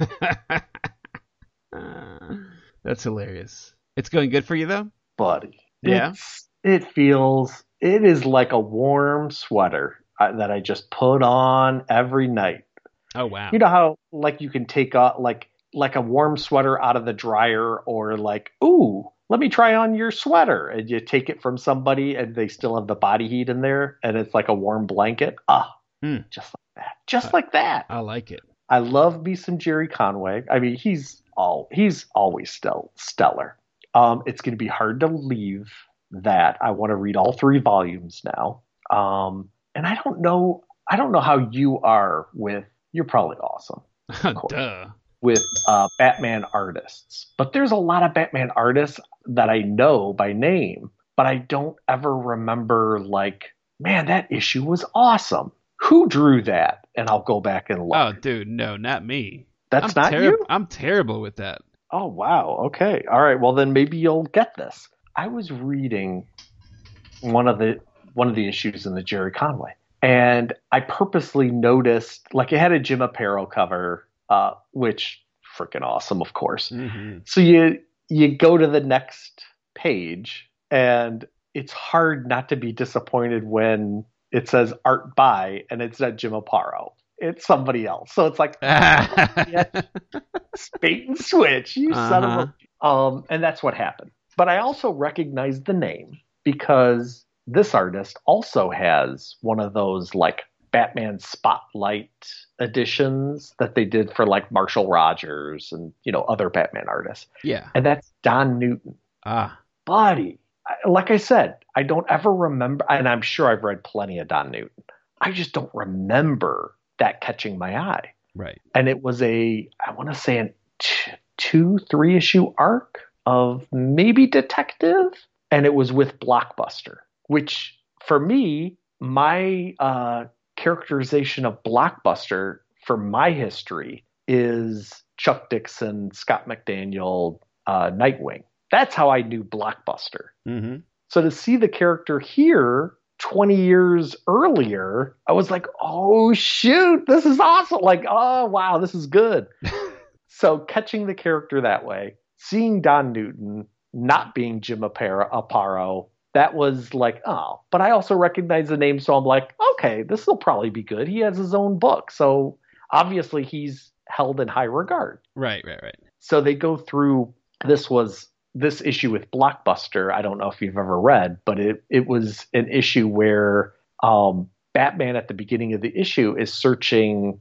That's hilarious. It's going good for you, though? Buddy. Yeah? It is like a warm sweater that I just put on every night. Oh, wow. You know how, you can take like a warm sweater out of the dryer or ooh, let me try on your sweater. And you take it from somebody and they still have the body heat in there and it's like a warm blanket. Just like that. Just like that. I like it. I love me some Jerry Conway. I mean, he's always still stellar. It's going to be hard to leave that. I want to read all 3 volumes now. And I don't know how you are with, you're probably awesome. Duh. With Batman artists. But there's a lot of Batman artists that I know by name, but I don't ever remember man, that issue was awesome. Who drew that? And I'll go back and look. Oh, dude, no, not me. That's not you? I'm terrible with that. Oh, wow. Okay. All right. Well, then maybe you'll get this. I was reading one of the issues in the Jerry Conway, and I purposely noticed, it had a Jim Aparo cover, which freaking awesome, of course. Mm-hmm. So you go to the next page, and it's hard not to be disappointed when it says art by and it's not Jim Aparo. It's somebody else. So it's like, yeah, bait and switch, you son of a. And that's what happened. But I also recognized the name because this artist also has one of those like Batman Spotlight editions that they did for like Marshall Rogers and, other Batman artists. Yeah. And that's Don Newton. Buddy, like I said, I don't ever remember, and I'm sure I've read plenty of Don Newton. I just don't remember that catching my eye. Right. And it was I want to say an 2-3 issue arc of maybe Detective, and it was with Blockbuster, which for me, my characterization of Blockbuster for my history is Chuck Dixon, Scott McDaniel, Nightwing. That's how I knew Blockbuster. Mm-hmm. So to see the character here 20 years earlier, I was like, oh, shoot, this is awesome. Like, oh, wow, this is good. So catching the character that way, seeing Don Newton not being Jim Aparo, that was like, oh. But I also recognize the name, so I'm like, okay, this will probably be good. He has his own book. So obviously he's held in high regard. Right. So they go through, this issue with Blockbuster, I don't know if you've ever read, but it was an issue where Batman at the beginning of the issue is searching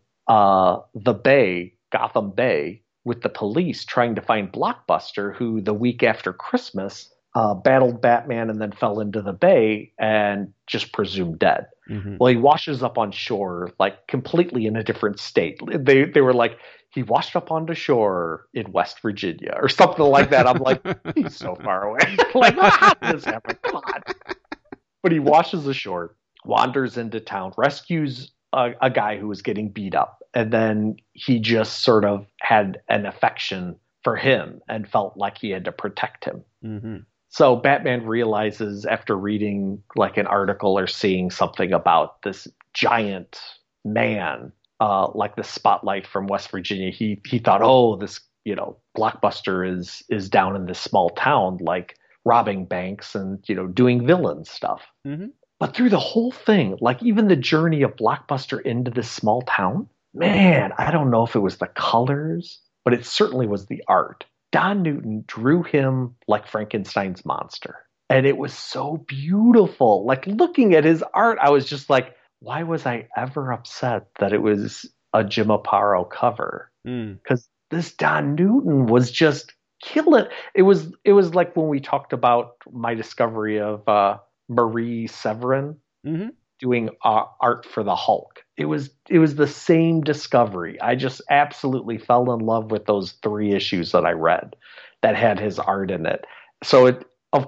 the Bay, Gotham Bay, with the police trying to find Blockbuster, who the week after Christmas battled Batman and then fell into the Bay and just presumed dead. Mm-hmm. Well, he washes up on shore like completely in a different state. They were like, he washed up onto shore in West Virginia or something like that. I'm like, he's so far away. Like, how did this happen? Come on. But he washes ashore, wanders into town, rescues a guy who was getting beat up. And then he just sort of had an affection for him and felt like he had to protect him. Mm-hmm. So Batman realizes after reading like an article or seeing something about this giant man, like the Spotlight from West Virginia, he thought, oh, this, Blockbuster is down in this small town, like robbing banks and, doing villain stuff. Mm-hmm. But through the whole thing, like even the journey of Blockbuster into this small town, man, I don't know if it was the colors, but it certainly was the art. Don Newton drew him like Frankenstein's monster. And it was so beautiful. Like looking at his art, I was just like, why was I ever upset that it was a Jim Aparo cover? Because this Don Newton was just killing. It was like when we talked about my discovery of Marie Severin doing art for the Hulk. It was the same discovery. I just absolutely fell in love with those 3 issues that I read that had his art in it. So it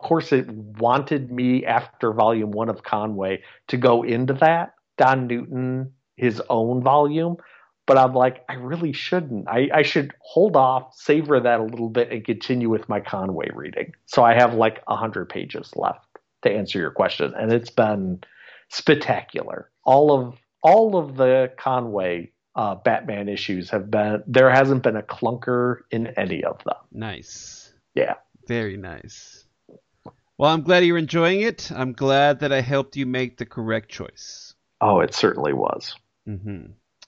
wanted me after volume 1 of Conway to go into that Don Newton, his own volume. But I'm like, I really shouldn't. I should hold off, savor that a little bit, and continue with my Conway reading. So I have like 100 pages left to answer your question. And it's been spectacular. All of the Conway Batman issues there hasn't been a clunker in any of them. Nice. Yeah. Very nice. Well, I'm glad you're enjoying it. I'm glad that I helped you make the correct choice. Oh, it certainly was. Mm-hmm.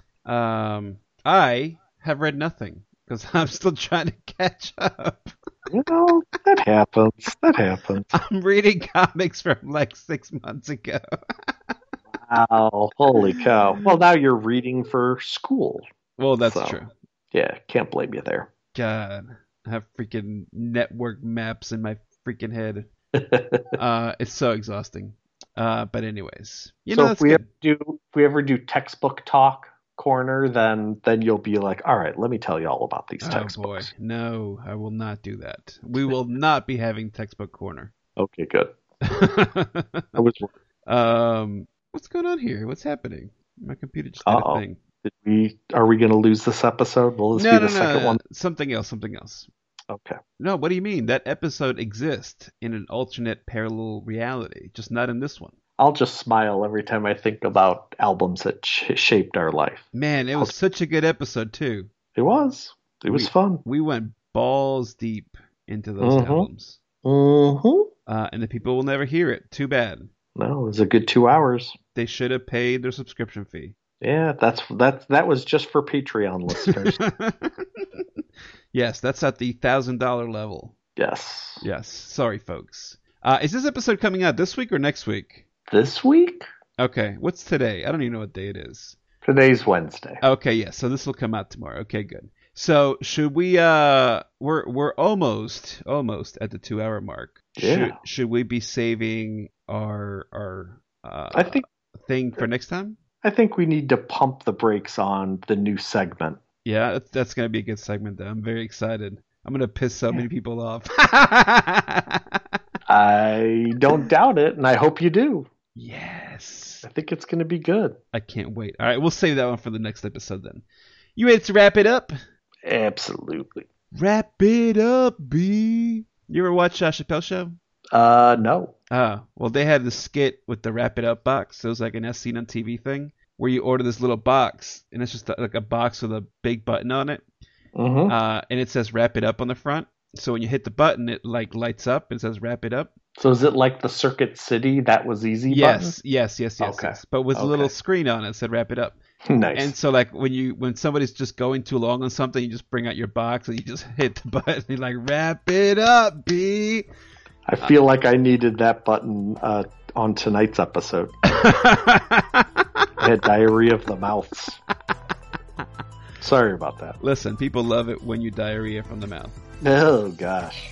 I have read nothing because I'm still trying to catch up. That happens. I'm reading comics from like 6 months ago. Wow, holy cow. Well, now you're reading for school. Well, that's true. Yeah, can't blame you there. God, I have freaking network maps in my freaking head. It's so exhausting. But anyways, if we ever do textbook talk corner, then you'll be like, all right, let me tell you all about these textbooks. Oh boy, no, I will not do that. We will not be having textbook corner. Okay, good. I was what's going on here? What's happening? My computer just did a thing. Are we going to lose this episode? Will this be the second one? Something else. Okay. No, what do you mean? That episode exists in an alternate parallel reality, just not in this one. I'll just smile every time I think about albums that shaped our life. Man, it was such a good episode, too. It was. It was fun. We went balls deep into those albums. Mm-hmm. And the people will never hear it. Too bad. No, it was a good 2 hours. They should have paid their subscription fee. Yeah, that was just for Patreon listeners. Yes, that's at the $1,000 level. Yes. Yes. Sorry, folks. Is this episode coming out this week or next week? This week? Okay. What's today? I don't even know what day it is. Today's Wednesday. Okay, yeah. So this will come out tomorrow. Okay, good. So should we? We're almost at the 2 hour mark. Yeah. Should we be saving our I think thing for next time? I think we need to pump the brakes on the new segment. Yeah, that's gonna be a good segment. Though I'm very excited. I'm gonna piss so many people off. I don't doubt it, and I hope you do. Yes. I think it's gonna be good. I can't wait. All right, we'll save that one for the next episode then. You ready to wrap it up? Absolutely. Wrap it up, B. You ever watch Chappelle Show? No. Well, they had this skit with the Wrap It Up box. It was like an SCN on TV thing where you order this little box, and it's just like a box with a big button on it. Mm-hmm. And it says Wrap It Up on the front. So when you hit the button, it like lights up and says Wrap It Up. So is it like the Circuit City That Was Easy button? Yes. Okay. Yes. But with a little screen on it that said Wrap It Up. Nice. And so like when somebody's just going too long on something, you just bring out your box and you just hit the button and you're like, Wrap it up, B. I feel like I needed that button on tonight's episode. I had diarrhea of the mouths. Sorry about that. Listen, people love it when you diarrhea from the mouth. Oh, gosh.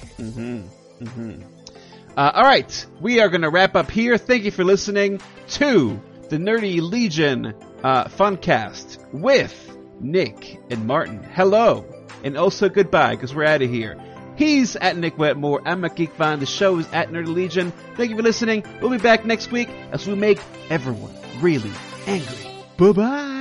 All right, we are going to wrap up here. Thank you for listening to the Nerdy Legion Funcast with Nick and Martin. Hello, and also goodbye, because we're out of here. He's at Nick Wetmore. I'm at Geek Vine. The show is at Nerdy Legion. Thank you for listening. We'll be back next week as we make everyone really angry. Bye-bye.